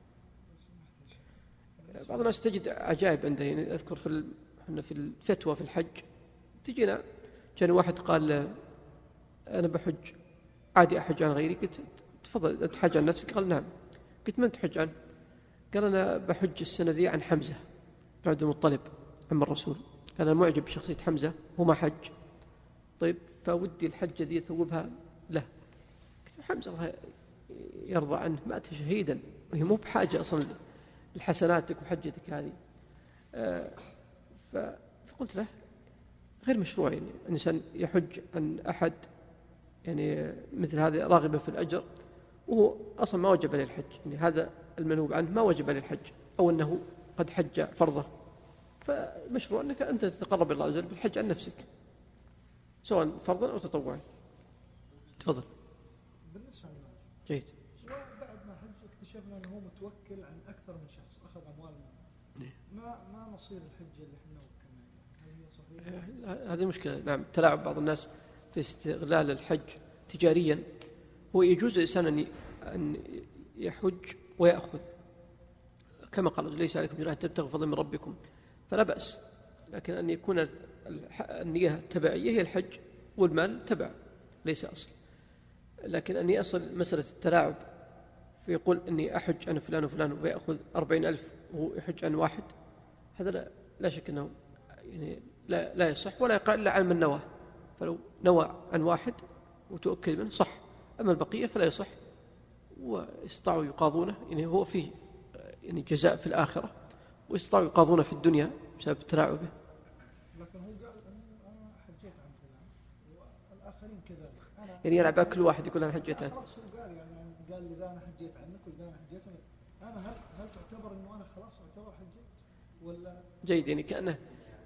بعض الناس تجد عجائب عنده، يعني أذكر في الفتوى في الحج تجينا كان واحد قال أنا بحج عادي أحج عن غيري، قلت تفضل تحج عن نفسك؟ قال نعم. قلت من تحج عنه؟ قال أنا بحج السنة ذي عن حمزة بن عبد المطلب عم الرسول، أنا معجب بشخصية حمزة وما حج، طيب فودي الحجة ذي ثوبها له. قلت حمزة الله يرضى عنه مات شهيدا وهي مو بحاجة أصلا لحسناتك وحجتك هذه. فقلت له غير مشروع، يعني الإنسان يحج عن أحد يعني مثل هذا راغبا في الأجر وهو أصلا ما وجب عليه الحج، يعني هذا المنوب عنه ما وجب عليه الحج أو أنه قد حج فرضه، فمشروع أنك أنت تتقرب إلى الله عز وجل بالحج عن نفسك سواء فرضا أو تطوعا. تفضل. بالنسبة لنا جيد. وبعد ما حج اكتشفنا أنه هو متوكل عن أكثر من شخص أخذ أموالنا، ما مصير الحج اللي احنا وكلنا؟ هل هي صحيحة؟ هذه مشكلة. نعم، تلاعب بعض الناس في استغلال الحج تجاريا. هو يجوز للإنسان أن يحج ويأخذ كما قال ليس عليكم جناح تبتغوا فضلا من ربكم، فلا بأس، لكن أن يكون النية التبعية هي الحج والمال تبع ليس أصل. لكن أن يصل مسألة التلاعب فيقول أني أحج عن فلان وفلان ويأخذ 40,000 وهو يحج عن واحد، هذا لا شك أنه يعني لا يصح ولا يقع إلا عن من نواه. فلو نوى عن واحد وتؤكد منه صح، أما البقية فلا يصح. واستطاعوا يقاضونه، يعني هو فيه يعني جزاء في الآخرة، واستطاعوا يقاضونه في الدنيا بسبب تلاعبه. لكن هو قال أنا حجيت عن فلان والآخرين كذلك، يعني يلعب كل واحد يقول أنا حجيت عنه. خلاص هو قال لي إذا أنا حجيت عنك وإذا أنا حجيت عنك، أنا هل تعتبر إنه أنا خلاص أعتبر حجيت ولا؟ جيد، يعني كأنه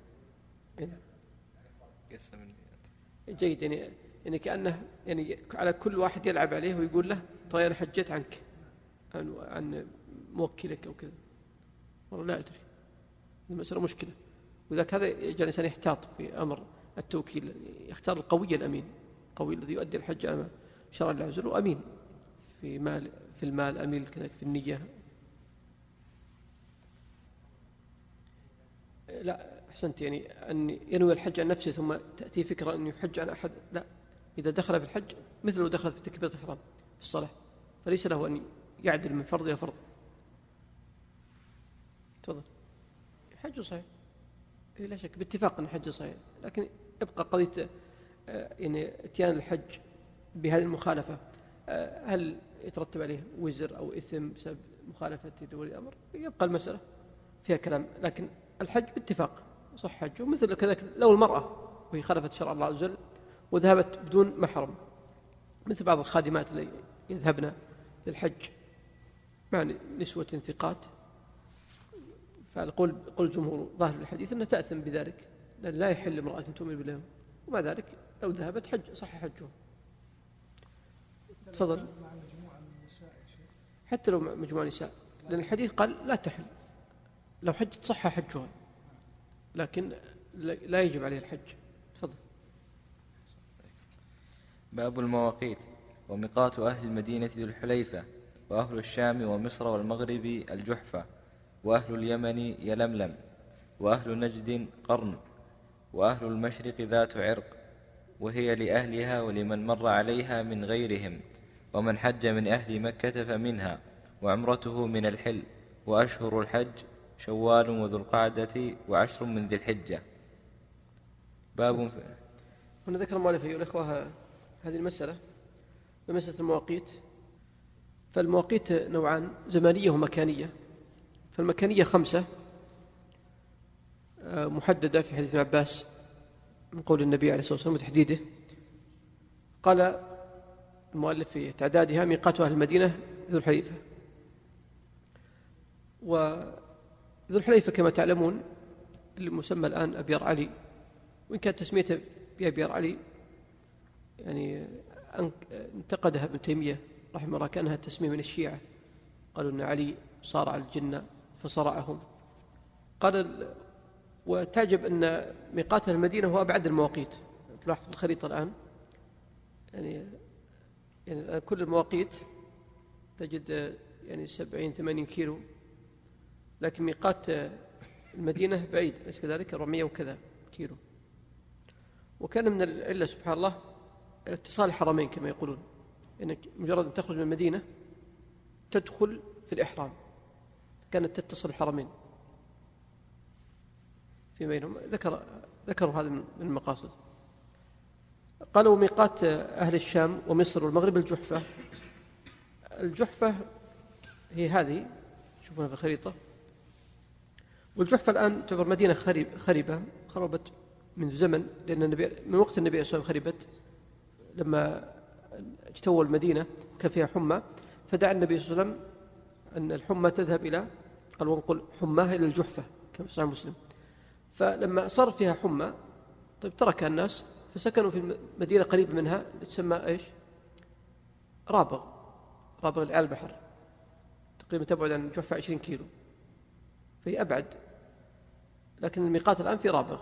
جيد، يعني كأنه يعني على كل واحد يلعب عليه ويقول له ترى أنا حجيت عنك عن موكلك أو كذا، والله لا أدري. المسألة مشكلة، وذاك هذا يجعل الإنسان يحتاط في أمر التوكيل، يختار القوي الأمين، القوي الذي يؤدي الحج على شرع الله عز وجل، وأمين في المال أمين كذلك في النية. لا أحسنت، يعني أن ينوي الحج عن نفسه ثم تأتي فكرة أن يحج عن أحد، لا، إذا دخل في الحج مثل لو دخل في تكبيرة الإحرام في الصلاة، فليس له أن يعدل من فرض إلى فرض. تفضل. حج صحيح لا شك باتفاق أن الحج صحيح، لكن يبقى قضية يعني اتيان الحج بهذه المخالفة، هل يترتب عليه وزر أو إثم بسبب مخالفة لولي الأمر؟ يبقى المسألة فيها كلام، لكن الحج باتفاق صح حج. ومثل كذلك لو المرأة وهي خالفت شرع الله عز وجل وذهبت بدون محرم، مثل بعض الخادمات اللي يذهبن للحج مع نسوة ثقات، فقل الجمهور ظاهر الحديث أنها تأثم بذلك، لأن لا يحل امرأة تؤمن بالله، ومع ذلك لو ذهبت حج صح حجه. تفضل. مع مجموعة من النساء حتى لو مجموعة نساء، لأن الحديث قال لا تحل، لو حجت صح حجها، لكن لا يجب عليه الحج. تفضل. باب المواقيت. وميقات أهل المدينة ذو الحليفة، وأهل الشام ومصر والمغرب الجحفة، وأهل اليمن يلملم، وأهل نجد قرن، وأهل المشرق ذات عرق، وهي لأهلها ولمن مر عليها من غيرهم، ومن حج من أهل مكة فمنها، وعمرته من الحل، وأشهر الحج شوال وذو القعدة وعشر من ذي الحجة. باب هنا ذكر المؤلف أيها الأخوة هذه المسألة بمسألة المواقيت. فالمواقيت نوعان، زمانية ومكانية. فالمكانية 5 محددة في حديث ابن عباس من قول النبي عليه الصلاة والسلام وتحديده. قال المؤلف في تعدادها: ميقات أهل المدينة ذو الحليفة. وذو الحليفة كما تعلمون المسمى الآن أبيار علي، وإن كانت تسميته بأبيار علي يعني انتقدها ابن تيمية رحمه الله كأنها تسمية من الشيعة، قالوا أن علي صارع الجن فصرعهم. قال وتعجب أن ميقات المدينة هو أبعد المواقيت. تلاحظ في الخريطة الآن يعني كل المواقيت تجد يعني 70-80 كيلو، لكن ميقات المدينة بعيد ليس كذلك 400 وكذا كيلو. وكان من العلة سبحان الله اتصال الحرمين كما يقولون، إنك مجرد أن تخرج من المدينة تدخل في الإحرام، كانت تتصل الحرمين في بينهم. ذكروا هذا من المقاصد. قالوا ميقات أهل الشام ومصر والمغرب الجحفة. الجحفة هي هذه شوفونها في الخريطة، والجحفة الآن تعتبر مدينة خربة، خربت منذ زمن، لأن النبي من وقت النبي صلى الله عليه وسلم خربت لما اجتووا المدينة كان فيها حمى، فدعا النبي صلى الله عليه وسلم أن الحمى تذهب إلى قال ونقل حماها إلى الجحفة كما في صحيح مسلم. فلما صار فيها حمى طيب تركها الناس فسكنوا في مدينة قريبة منها تسمى إيش؟ رابغ اللي على البحر، تقريبا تبعد عن الجحفة 20 كيلو، فهي أبعد، لكن الميقات الآن في رابغ.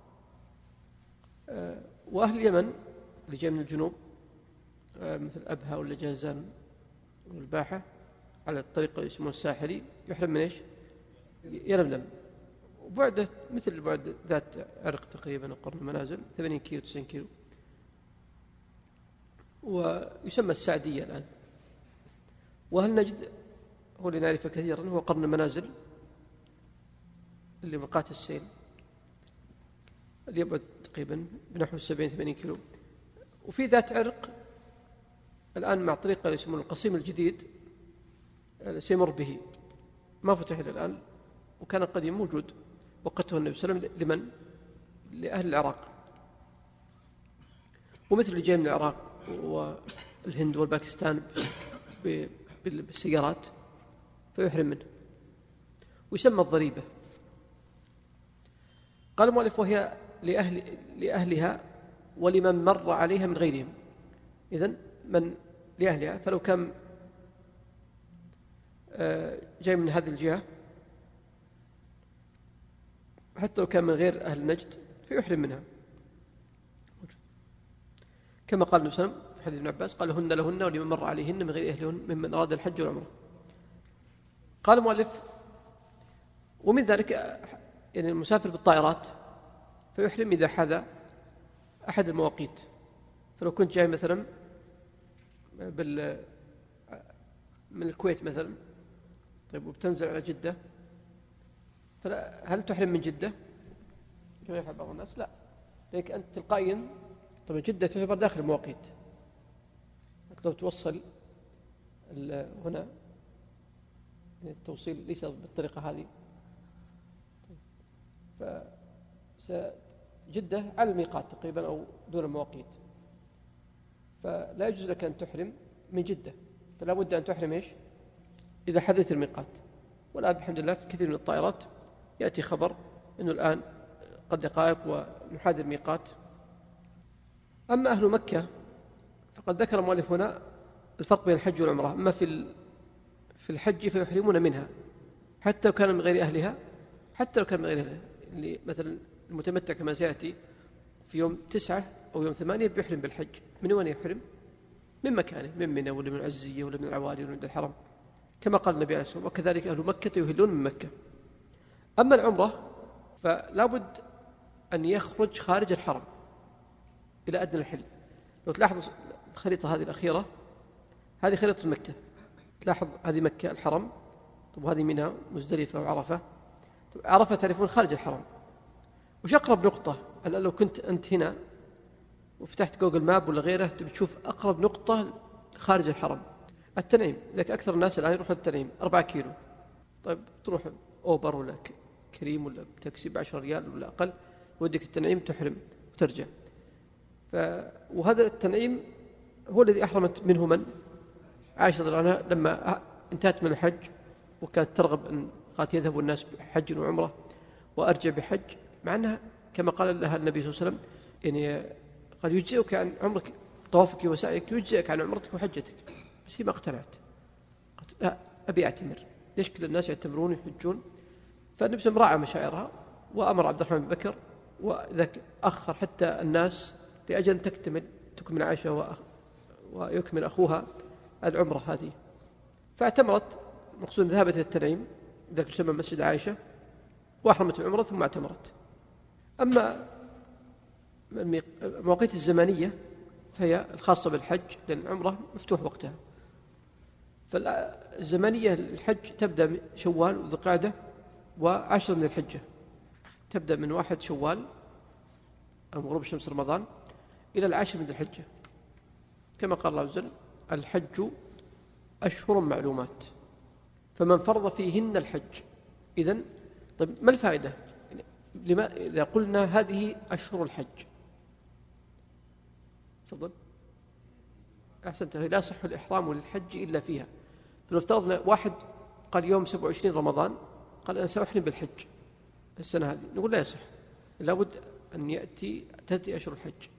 وأهل اليمن اللي جاء من الجنوب مثل أبها ولا جازان والباحة على الطريق يسمونه الساحلي يحرم من إيش؟ يلملم، وبعده مثل بعد ذات عرق تقريبا قرن المنازل 80 كيلو 90 كيلو، ويسمى السعدية الآن. وهل نجد هو اللي نعرفه كثيرا هو قرن المنازل اللي ميقات السيل اللي يبعد تقريبا بنحو 70-80 كيلو. وفي ذات عرق الآن مع طريقة يسمونه القصيم الجديد سيمر به، ما فتح إلى الآن، وكان قديم موجود وقته النبي صلى الله عليه وسلم لمن؟ لأهل العراق، ومثل اللي جاي من العراق والهند والباكستان بالسيارات فيحرم منه، ويسمى الضريبة. قال المؤلف وهي لأهلها ولمن مر عليها من غيرهم. إذن من لأهلها، فلو كان جاي من هذه الجهة حتى لو كان من غير أهل نجد فيحرم منها، كما قال النبي صلى الله عليه وسلم في حديث ابن عباس قال هن لهن ولمن مر عليهن من غير أهلهن ممن أراد الحج والعمرة. قال المؤلف ومن ذلك يعني المسافر بالطائرات فيحرم إذا حذا أحد المواقيت. فلو كنت جاي مثلا من الكويت مثلا طيب وبتنزل على جدة، هل تحرم من جدة كما يفعل بعض الناس؟ لا، لأنك أنت تلقائيا طبعا جدة تعتبر داخل المواقيت، لو توصل هنا التوصيل ليس بالطريقة هذه، فجدة على الميقات تقريبا أو دون المواقيت، فلا يجوز لك أن تحرم من جدة، فلا بد أن تحرم إيش؟ إذا حدث الميقات. والآن الحمد لله في كثير من الطائرات يأتي خبر أنه الآن قد دقائق ونحاذي الميقات. أما أهل مكة فقد ذكر المؤلف هنا الفرق بين الحج والعمرة. أما في الحج فيحرمون منها حتى لو كان من غير أهلها، حتى لو كان من غير أهلها، اللي مثلا المتمتع كما سيأتي في يوم 9 أو يوم 8 بيحرم بالحج. من وين يحرم؟ من مكانه، من منى ولا من العزية ولا من العوالي ولا من الحرم، كما قال النبي عليه الصلاة والسلام وكذلك أهل مكة يهلون من مكة. أما العمرة فلا بد أن يخرج خارج الحرم إلى أدنى الحل. لو تلاحظ الخريطة هذه الأخيرة، هذه خريطة مكة، تلاحظ هذه مكة الحرم، طب وهذه منها مزدلفة وعرفة. طب عرفة تعرفون خارج الحرم، وش أقرب نقطة؟ الآن لو كنت أنت هنا وفتحت جوجل ماب ولا غيره بتشوف أقرب نقطة خارج الحرم التنعيم. لذلك أكثر الناس الآن يروحوا التنعيم 4 كيلو. طيب تروح أوبر ولا كريم ولا بتاكسي ب10 ريال ولا أقل، ودك التنعيم تحرم وترجع. وهذا التنعيم هو الذي أحرمت منه من؟ عائشة رضي الله عنها لما انتهت من الحج وكانت ترغب أن قالت يذهب الناس بحج وعمرة وأرجع بحج، مع أنها كما قال لها النبي صلى الله عليه وسلم يعني قال يجزئك عن عمرك طوافك وسعيك، يجزئك عن عمرتك وحجتك، بس هي ما اقتنعت. قالت لا أبي أعتمر. ليش كل الناس يعتمرون يحجون؟ فالنبي صلى الله عليه وسلم راعى مشاعرها وأمر عبد الرحمن بن بكر وذاك أخر حتى الناس لأجل أن تكمل عائشة ويكمل أخوها العمرة هذه. فاعتمرت، مقصود ذهبت إلى التنعيم ذاك يسمى مسجد عائشة وأحرمت العمرة ثم اعتمرت. أما المواقيت الزمانية فهي الخاصة بالحج، لأن العمرة مفتوح وقتها. فالزمانية الحج تبدأ من شوال وذي القعدة و10 من الحجة، تبدأ من 1 شوال أو غروب شمس رمضان إلى 10 من الحجة، كما قال الله عز وجل الحج أشهر معلومات فمن فرض فيهن الحج. إذن طيب ما الفائدة؟ لما إذا قلنا هذه أشهر الحج؟ تفضل. أحسنت. لا يصح الإحرام للحج إلا فيها. فلو افترضنا واحد قال يوم 27 رمضان قال أنا سأحرم بالحج السنة هذه، نقول لا يصح، لابد أن تأتي أشهر الحج.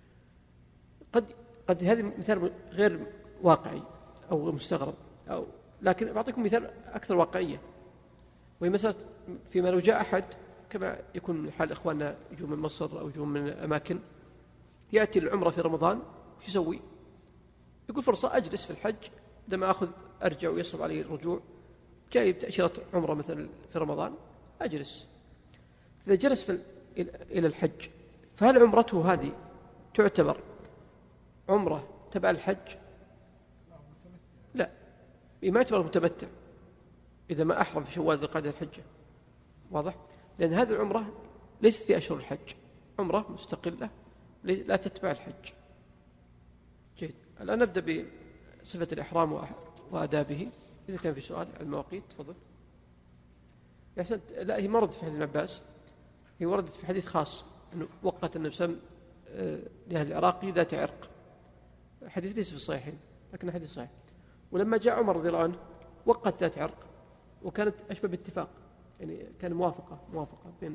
قد هذا مثال غير واقعي أو مستغرب، لكن أعطيكم مثال أكثر واقعية، وهي مسألة فيما لو جاء أحد كما يكون من حال إخواننا يجون من مصر أو يجون من أماكن، يأتي العمرة في رمضان، شو يسوي؟ يقول فرصة أجلس في الحج لما أرجع ويصعب علي الرجوع، جايب تأشيرة عمرة مثلا في رمضان أجلس. إذا جلس إلى الحج فهل عمرته هذه تعتبر عمرة تبع الحج؟ لا، ما يعتبر متمتع إذا ما أحرم في شوال ذي القعدة الحجة. واضح؟ لأن هذه العمرة ليست في أشهر الحج، عمرة مستقلة لا تتبع الحج. جيد. الآن نبدأ بصفة الإحرام وآدابه. إذا كان في سؤال عن المواقيت تفضل. يا حسن. لا، هي ما وردت في حديث ابن عباس، هي وردت في حديث خاص أنه وقت النبي صلى الله عليه وسلم لأهل العراق ذات عرق، حديث ليس في الصحيحين لكن حديث صحيح. ولما جاء عمر رضي الله عنه وقت ذات عرق، وكانت أشبه باتفاق، يعني كان موافقة بين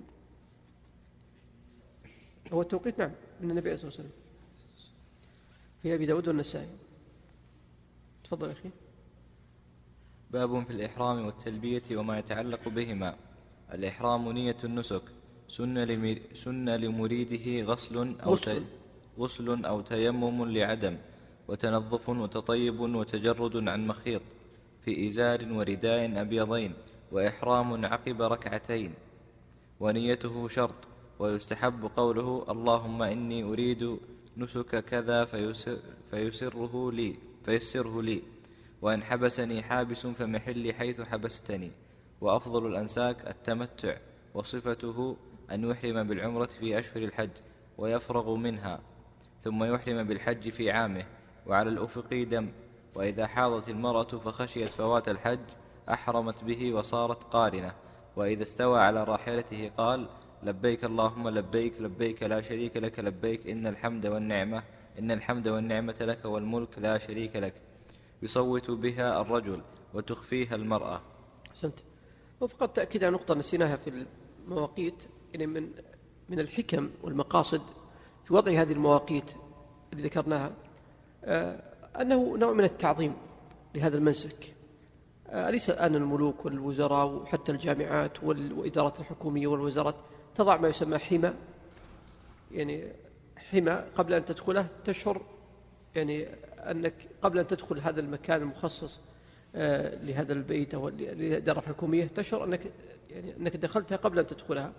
هو التوقيت نعم من النبي صلى الله عليه وسلم في أبي داود والنسائي. تفضل أخي. باب في الإحرام والتلبية وما يتعلق بهما. الإحرام نية النسك، سن لمريده غسل أو تيمم لعدم، وتنظف وتطيب وتجرد عن مخيط في إزار ورداء أبيضين، وإحرام عقب ركعتين، ونيته شرط. ويستحب قوله اللهم إني أريد نسك كذا فيسره لي، وإن حبسني حابس فمحلي حيث حبستني. وأفضل الأنساك التمتع، وصفته أن يحرم بالعمرة في أشهر الحج ويفرغ منها، ثم يحرم بالحج في عامه، وعلى الأفق دم. وإذا حاضت المرأة فخشيت فوات الحج أحرمت به وصارت قارنة. وإذا استوى على راحلته قال لبيك اللهم لبيك، لبيك لا شريك لك لبيك، إن الحمد والنعمة لك والملك لا شريك لك. يصوت بها الرجل وتخفيها المرأة. أحسنت. وفقط تأكيد على نقطة نسيناها في المواقيت، يعني من الحكم والمقاصد في وضع هذه المواقيت اللي ذكرناها أنه نوع من التعظيم لهذا المنسك. أليس الآن الملوك والوزراء وحتى الجامعات والإدارات الحكومية والوزارات تضع ما يسمى حمى، يعني حمى قبل أن تدخله تشعر يعني أنك قبل أن تدخل هذا المكان المخصص لهذا البيت أو الإدارة الحكومية تشعر أنك يعني أنك دخلتها قبل أن تدخلها.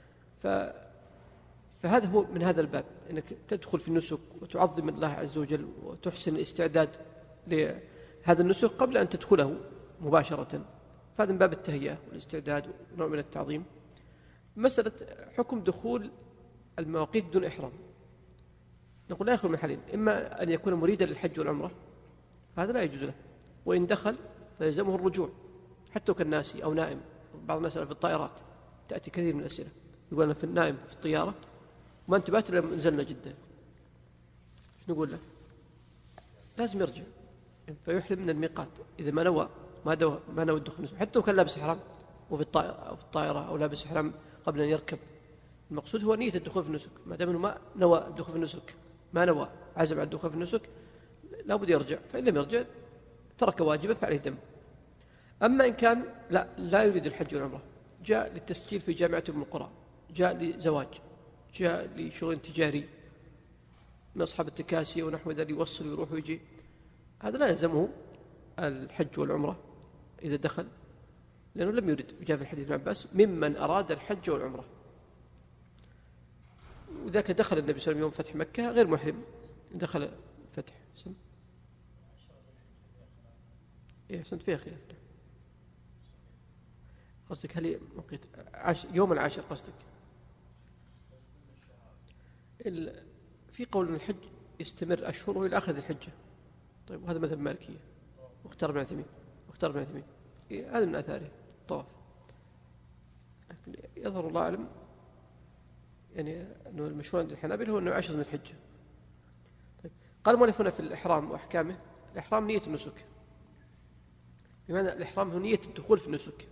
فهذا هو من هذا الباب، أنك تدخل في النسك وتعظم الله عز وجل وتحسن الاستعداد لهذا النسك قبل أن تدخله مباشرة. فهذا من باب التهيئة والاستعداد ونوع من التعظيم. مسألة حكم دخول المواقيت دون إحرام، نقول لا يخلو من حالين: إما أن يكون مريدا للحج والعمرة، فهذا لا يجوز له، وإن دخل فيلزمه الرجوع حتى كان ناسي أو نائم. بعض الناس في الطائرات تأتي كثير من الأسئلة، يقول أنا في النائم في الطيارة وما انتبهت لما نزلنا جدة، شو نقول له؟ لازم يرجع فيحرم من الميقات إذا ما نوى الدخول، حتى وكان لابس إحرام وفي الطائرة أو لابس إحرام قبل أن يركب. المقصود هو نية الدخول في النسك، ما دام أنه ما نوى الدخول في النسك، ما نوى عزم على الدخول في النسك، لا بد يرجع، فإن لم يرجع ترك واجبا فعليه دم. أما إن كان لا يريد الحج والعمرة، جاء للتسجيل في جامعة من القرى، جاء لزواج، جاء لشغل تجاري من أصحاب التكاسي ونحو ذلك، يوصل ويروح ويجي، هذا لا يلزمه الحج والعمرة إذا دخل، لأنه لم يرد. جاء في الحديث ابن عباس: ممن أراد الحج والعمرة. وذاك دخل النبي صلى الله عليه وسلم يوم فتح مكة غير محرم، دخل فتح سنة. سنة فيها خلاف. قصدك هل يوم العاشر قصدك؟ في قول من الحج يستمر أشهره إلى آخر الحجة. طيب، وهذا مذهب مالكية واختار ابن عثيمين. هذا من آثاره الطواف. يظهر الله أعلم يعني أنه المشهور عند الحنابلة هو أنه 10 من الحجة. طيب، قال المؤلف هنا في الإحرام وأحكامه: الإحرام نية النسك، بمعنى الإحرام هو نية الدخول في النسك.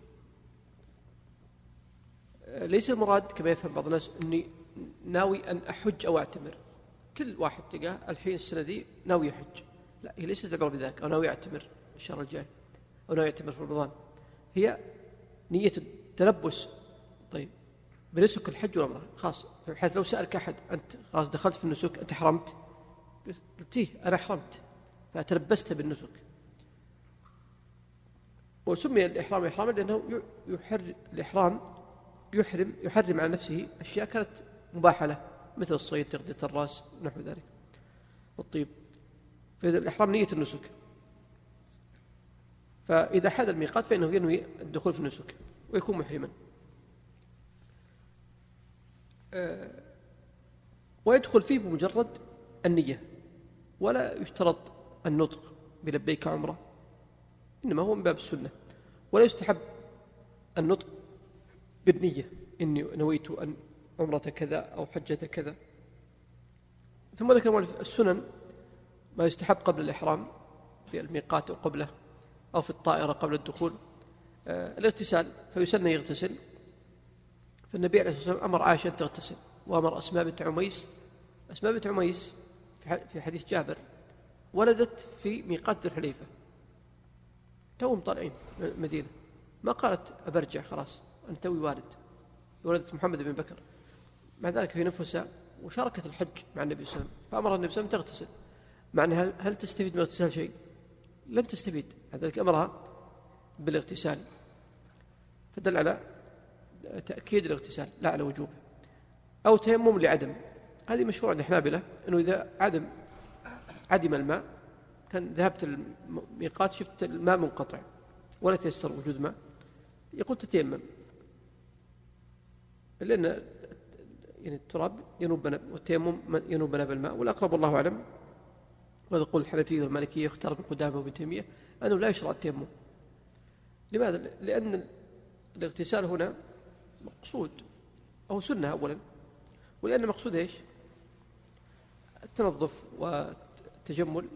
ليس المراد كما يفهم بعض الناس أني ناوي أن أحج أو أعتمر. كل واحد تلقاه الحين السنة دي ناوي يحج، لا، هي ليست العبارة بذلك، أو ناوي أعتمر الشهر الجاي، أو ناوي أعتمر في رمضان. هي نية التلبس طيب بنسك الحج والعمرة خاص، بحيث لو سألك أحد: أنت خلاص دخلت في النسك، أنت حرمت؟ قلت أنا حرمت، فتلبست بالنسك. وسمي الإحرام إحراما لأنه يحرم على نفسه أشياء كانت مباحة له، مثل الصيد، تغطية الرأس ونحو ذلك، والطيب. فإذا الإحرام نية النسك، فإذا حاد الميقات فإنه ينوي الدخول في النسك ويكون محرما. ويدخل فيه بمجرد النية، ولا يشترط النطق بلبيك عمرة، إنما هو من باب السنة. ولا يستحب النطق بالنية: إني نويت أن عمرة كذا أو حجة كذا. ثم ذكر السنن ما يستحب قبل الإحرام في الميقات أو قبله، أو في الطائرة قبل الدخول. الاغتسال، فيسن يغتسل، فالنبي عليه الصلاة والسلام أمر عائشة أن تغتسل، وأمر أسماء بنت عميس في حديث جابر ولدت في ميقات ذي الحليفة، توهم طالعين مدينة، ما قالت أبرجع خلاص أنا توي والد، ولدت محمد بن بكر، مع ذلك في نفسها وشاركت الحج مع النبي صلى الله عليه وسلم، فأمر النبي صلى الله عليه وسلم تغتسل. معنى هل تستفيد من الاغتسال شيء؟ لن تستفيد، ذلك أمرها بالاغتسال، فدل على تأكيد الاغتسال لا على وجوبه. أو تيمم لعدم، هذه مشروع عند الحنابلة، أنه إذا عدم الماء، كان ذهبت الميقات شفت الماء منقطع ولا تيسر وجود ماء، يقول تتيمم، لأن يعني التراب ينوب والتيمم ينوب بالماء. والأقرب والله أعلم، وهذا يقول الحنفية والمالكية يختار ابن قدامة وابن تيمية أنه لا يشرع التيمم. لماذا؟ لأن الاغتسال هنا مقصود أو سنة أولا، ولأن مقصود إيش؟ التنظف والتجمل،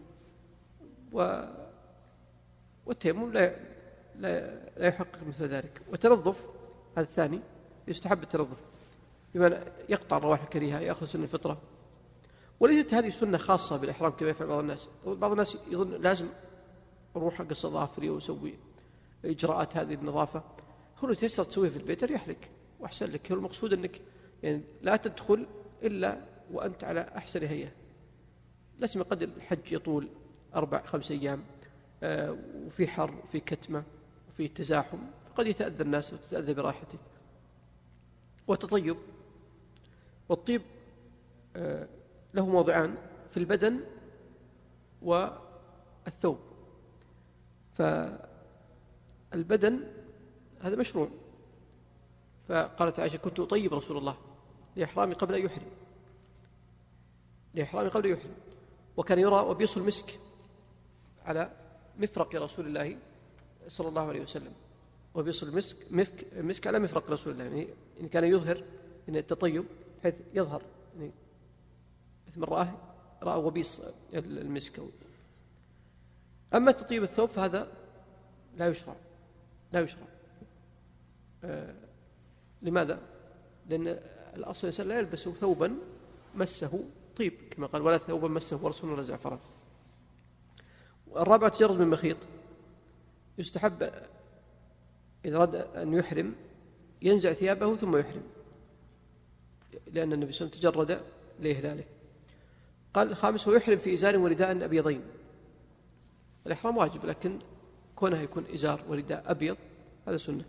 والتيمم لا يحقق مثل ذلك. والتنظف هذا الثاني يستحب التنظف، بمعنى يقطع الروائح الكريهة، يأخذ سنة الفطرة. وليست هذه سنة خاصة بالإحرام كما يفعل بعض الناس يظن لازم أروح أقص ظافري وأسوي إجراءات هذه النظافة. هو تيسر تسويها في البيت أريح لك وأحسن لك. هو المقصود أنك يعني لا تدخل إلا وأنت على أحسن هيئة. لازم قد الحج يطول 4-5 أيام، وفي حر وفي كتمة وفي تزاحم، فقد قد يتأذى الناس وتتأذى براحتك. والتطيب والطيب له موضعان في البدن والثوب. فالبدن هذا مشروع، فقالت عائشة كنت أطيب رسول الله لإحرامي قبل أن يحرم، وكان يرى وبيص المسك على مفرق رسول الله صلى الله عليه وسلم، وبيص المسك على مفرق رسول الله، يعني كان يظهر إن التطيب حيث يظهر، يعني مثل من رأى وبيص المسك. أما تطيب الثوب فهذا لا يشرع. لماذا؟ لأن الأصل الإنسان لا يلبس ثوبا مسه طيب، كما قال ولا ثوبا مسه ورس ولا زعفران. الرابعة تجرد من مخيط. يستحب إذا أراد أن يحرم ينزع ثيابه ثم يحرم، لأن النبي صلى الله عليه وسلم تجرد لإهلاله. قال الخامس ويحرم في إزار ورداء أبيضين. الإحرام واجب، لكن كونه يكون إزار ورداء أبيض هذا سنة.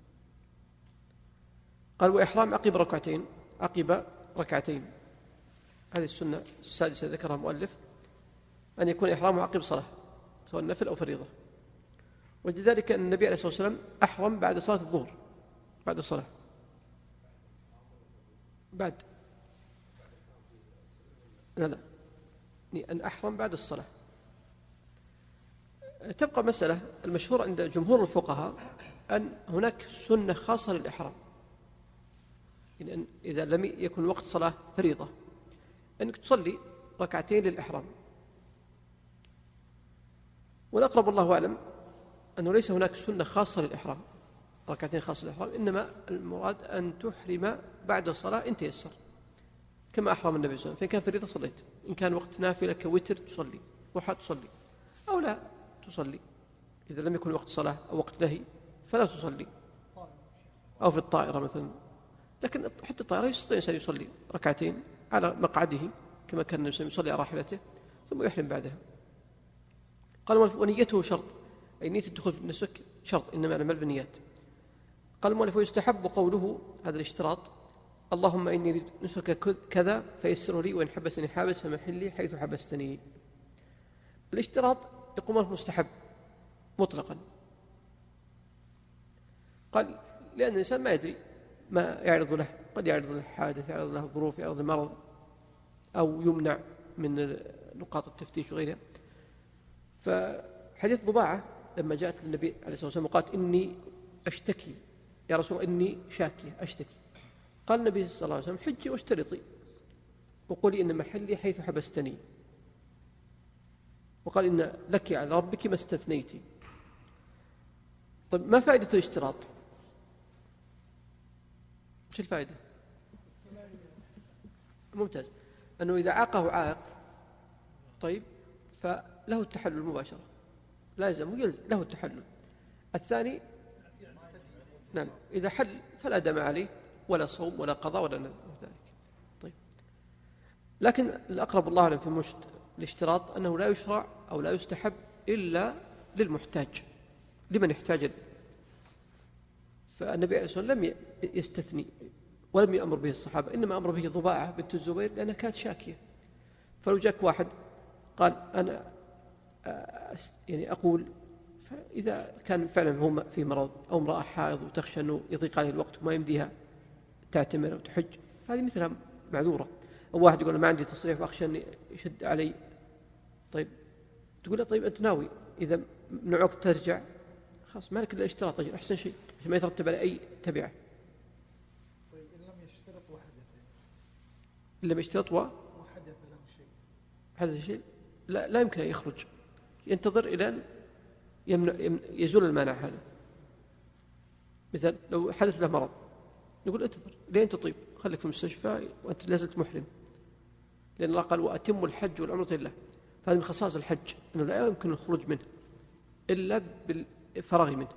قال وإحرام عقب ركعتين، هذه السنة السادسة ذكرها المؤلف، أن يكون إحرامه عقب صلاة سواء نفل أو فريضة. ولذلك أن النبي عليه الصلاة والسلام أحرم بعد صلاة الظهر، بعد الصلاة، لا أن أحرم بعد الصلاة. تبقى مسألة المشهور عند جمهور الفقهاء أن هناك سنة خاصة للإحرام، يعني إذا لم يكن وقت صلاة فريضة أنك تصلي ركعتين للإحرام. والأقرب الله أعلم أنه ليس هناك سنة خاصة للإحرام، ركعتين خاصة للإحرام، إنما المراد أن تحرم بعد الصلاة إن تيسر، كما أحرم النبي صلى الله عليه وسلم. فإن كان فريضة صليت، إن كان وقت نافلة كوتر تصلي، ضحى تصلي، أو لا تصلي. إذا لم يكن وقت صلاة أو وقت نهي فلا تصلي، أو في الطائرة مثلا. لكن حتى الطائرة يستطيع الإنسان يصلي ركعتين على مقعده كما كان النبي يصلي على راحلته ثم يحرم بعدها. قال ونيته شرط، أي نية الدخول في النسك شرط، إنما الأعمال بالنيات. قال المؤلف ويستحب قوله هذا الاشتراط اللهم إني أريد نسك كذا فيسره لي، وإن حبسني حابس فمحلي حيث حبستني. الاشتراط يقوم مستحب مطلقا. قال لأن الإنسان ما يدري ما يعرض له، قد يعرض له حادث، يعرض له ظروف، يعرض له مرض، أو يمنع من نقاط التفتيش وغيرها. فحديث ضباعة لما جاءت للنبي عليه الصلاة والسلام وقالت إني أشتكي يا رسول الله، إني شاكية أشتكي. قال النبي صلى الله عليه وسلم حجي واشترطي وقولي إن محلي حيث حبستني، وقال إن لك على ربك ما استثنيتي. طيب ما فائدة الاشتراط؟ مش الفائدة؟ ممتاز. أنه إذا عاقه عائق طيب فله التحلل مباشرة، لازم له التحلل. الثاني نعم إذا حل فلا دم عليه ولا صوم ولا قضاء ولا ذلك. طيب لكن الأقرب الله أعلم في مشت الاشتراط أنه لا يشرع أو لا يستحب إلا للمحتاج، لمن يحتاج. فالنبي عليه الصلاة والسلام لم يستثني ولم يأمر به الصحابة، إنما أمر به ضباعة بنت الزبير لأنها كانت شاكية. فلو جاك واحد قال أنا يعني أقول، فإذا كان فعلا هو في مرض أو امرأة حائض وتخشى أنه يضيق عليه الوقت وما يمديها تعتمر أو تحج، هذه مثلها معذورة. أو واحد يقول ما عندي تصريح وأخشى أن يشد علي، طيب تقول له طيب أنت ناوي إذا منعوك ترجع خلاص ما لك إلا اشتراط أجل أحسن شيء عشان ما يترتب على أي تبعة. طيب إن لم يشترط وحدث، إن لم يشترط وحدث له شيء، حدث شيء لا يمكن أن يخرج، ينتظر إلى أن يزول المانع هذا. مثلا لو حدث له مرض نقول انتظر لين تطيب، خليك في المستشفى وأنت لازلت محرم، لأن الله قال وأتموا الحج والعمرة لله. فهذه من خصائص الحج أنه لا يمكن الخروج منه إلا بالفراغ منه.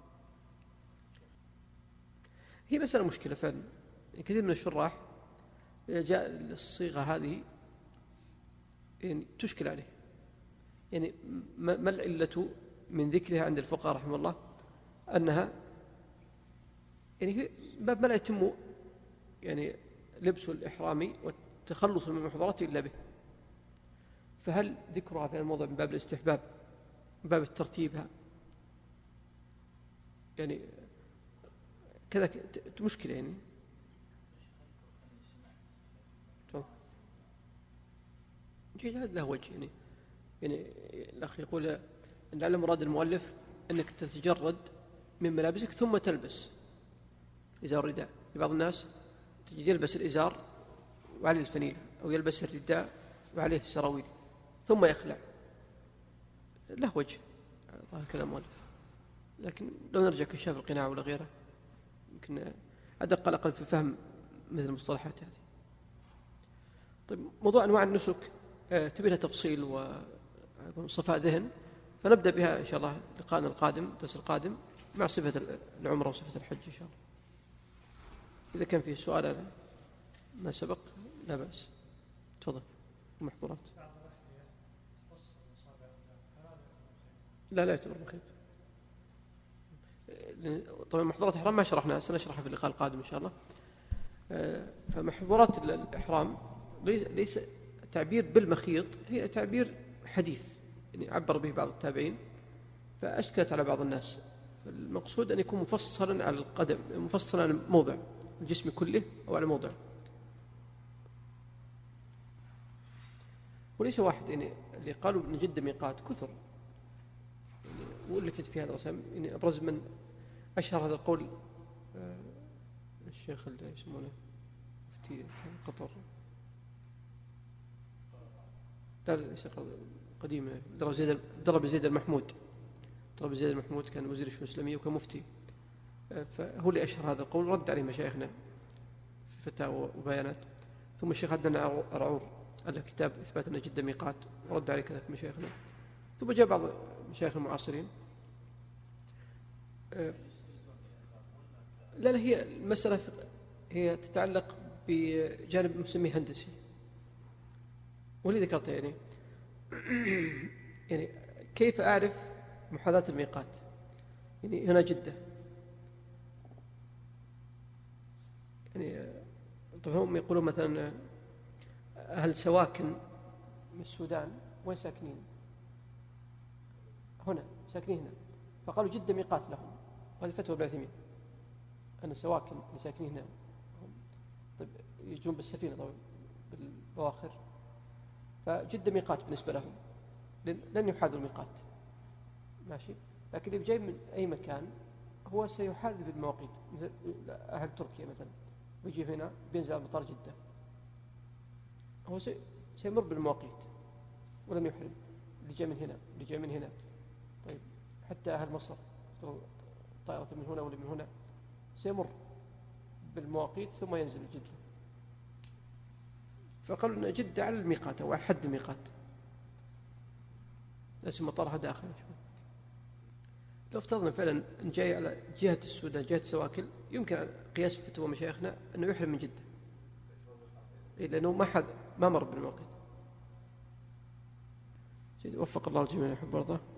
هي مسألة مشكلة فعلا، كثير من الشراح إذا جاء الصيغة هذه يعني تشكل عليه، يعني ما العلة من ذكرها عند الفقهاء رحمه الله أنها يعني باب ما لا يتم يعني لبس الإحرامي والتخلص من محظوراته إلا به. فهل ذكرها في الموضوع من باب الاستحباب من باب الترتيبها يعني كذا مشكلة يعني جيد هذا له وجه يعني الأخ يقول أن لعل مراد المؤلف أنك تتجرد من ملابسك ثم تلبس إزار رداء. لبعض الناس تجد يلبس الإزار وعليه الفنيلة أو يلبس الرداء وعليه السراويل ثم يخلع. له وجه ظاهر كلام مؤلف، لكن لو نرجع كشاف القناع ولا غيره يمكن أدق على الأقل في فهم مثل المصطلحات هذه. طيب موضوع أنواع النسك تبي لها تفصيل وصفاء ذهن، فنبدأ بها إن شاء الله لقاءنا القادم الدرس القادم مع صفة العمرة وصفة الحج إن شاء الله. إذا كان فيه سؤال ما سبق لا بأس. تفضل. المحظورات لا يعتبر مخيف. طبعا محظورات الإحرام ما شرحناها، سنشرحها في اللقاء القادم إن شاء الله. فمحظورات الإحرام ليس تعبير بالمخيط، هي تعبير حديث يعني عبر به بعض التابعين فأشكلت على بعض الناس. المقصود أن يكون مفصلا على القدم، مفصلا على موضع الجسم كله أو على موضع، وليس واحد. يعني اللي قالوا أن جدة ميقات كثر يعني وألفت في هذا الرسم. يعني أبرز من أشهر هذا القول الشيخ اللي يسمونه مفتي قطر، لا ليس قديم، ضرب زيد المحمود. ضرب زيد المحمود كان وزير الشؤون الإسلامية وكان مفتي، فهو اللي أشهر هذا القول، رد عليه مشايخنا في فتاوى وبيانات. ثم الشيخ عدنان أرعور له كتاب إثبات أن جدة ميقات ورد عليه كذلك مشايخنا. ثم جاء بعض مشايخ المعاصرين. لا هي المسألة هي تتعلق بجانب مسميه هندسي، واللي ذكرته يعني كيف أعرف محاذاة الميقات؟ يعني هنا جدة، يعني هم يقولون مثلا أهل سواكن من السودان وين ساكنين؟ هنا ساكنين هنا، فقالوا جدة ميقات لهم. وهذه فتوى ابن عثيمين أن سواكن اللي ساكنين هنا طيب يجون بالسفينة طبعا بالبواخر، فجدة ميقات بالنسبة لهم لن يحاذوا الميقات ماشي. لكن اللي جاي من أي مكان هو سيحاذ بالمواقيت، مثل أهل تركيا مثلا بيجي هنا بينزل على مطار جدة، هو سيمر بالمواقيت ولم يحرم. اللي جاي من هنا اللي جاي من هنا طيب حتى أهل مصر طائرة من هنا ولا من هنا سيمر بالمواقيت ثم ينزل جدة. فقالوا أن جدة على الميقات أو على حد الميقات، ليس مطارها داخل. لو افترضنا فعلا أن جاي على جهة السودان جهة سواكل يمكن قياس فتوى مشايخنا أنه يحرم من جدة لأنه ما مر بالمواقيت. وفق الله الجميع يحب ورضاه.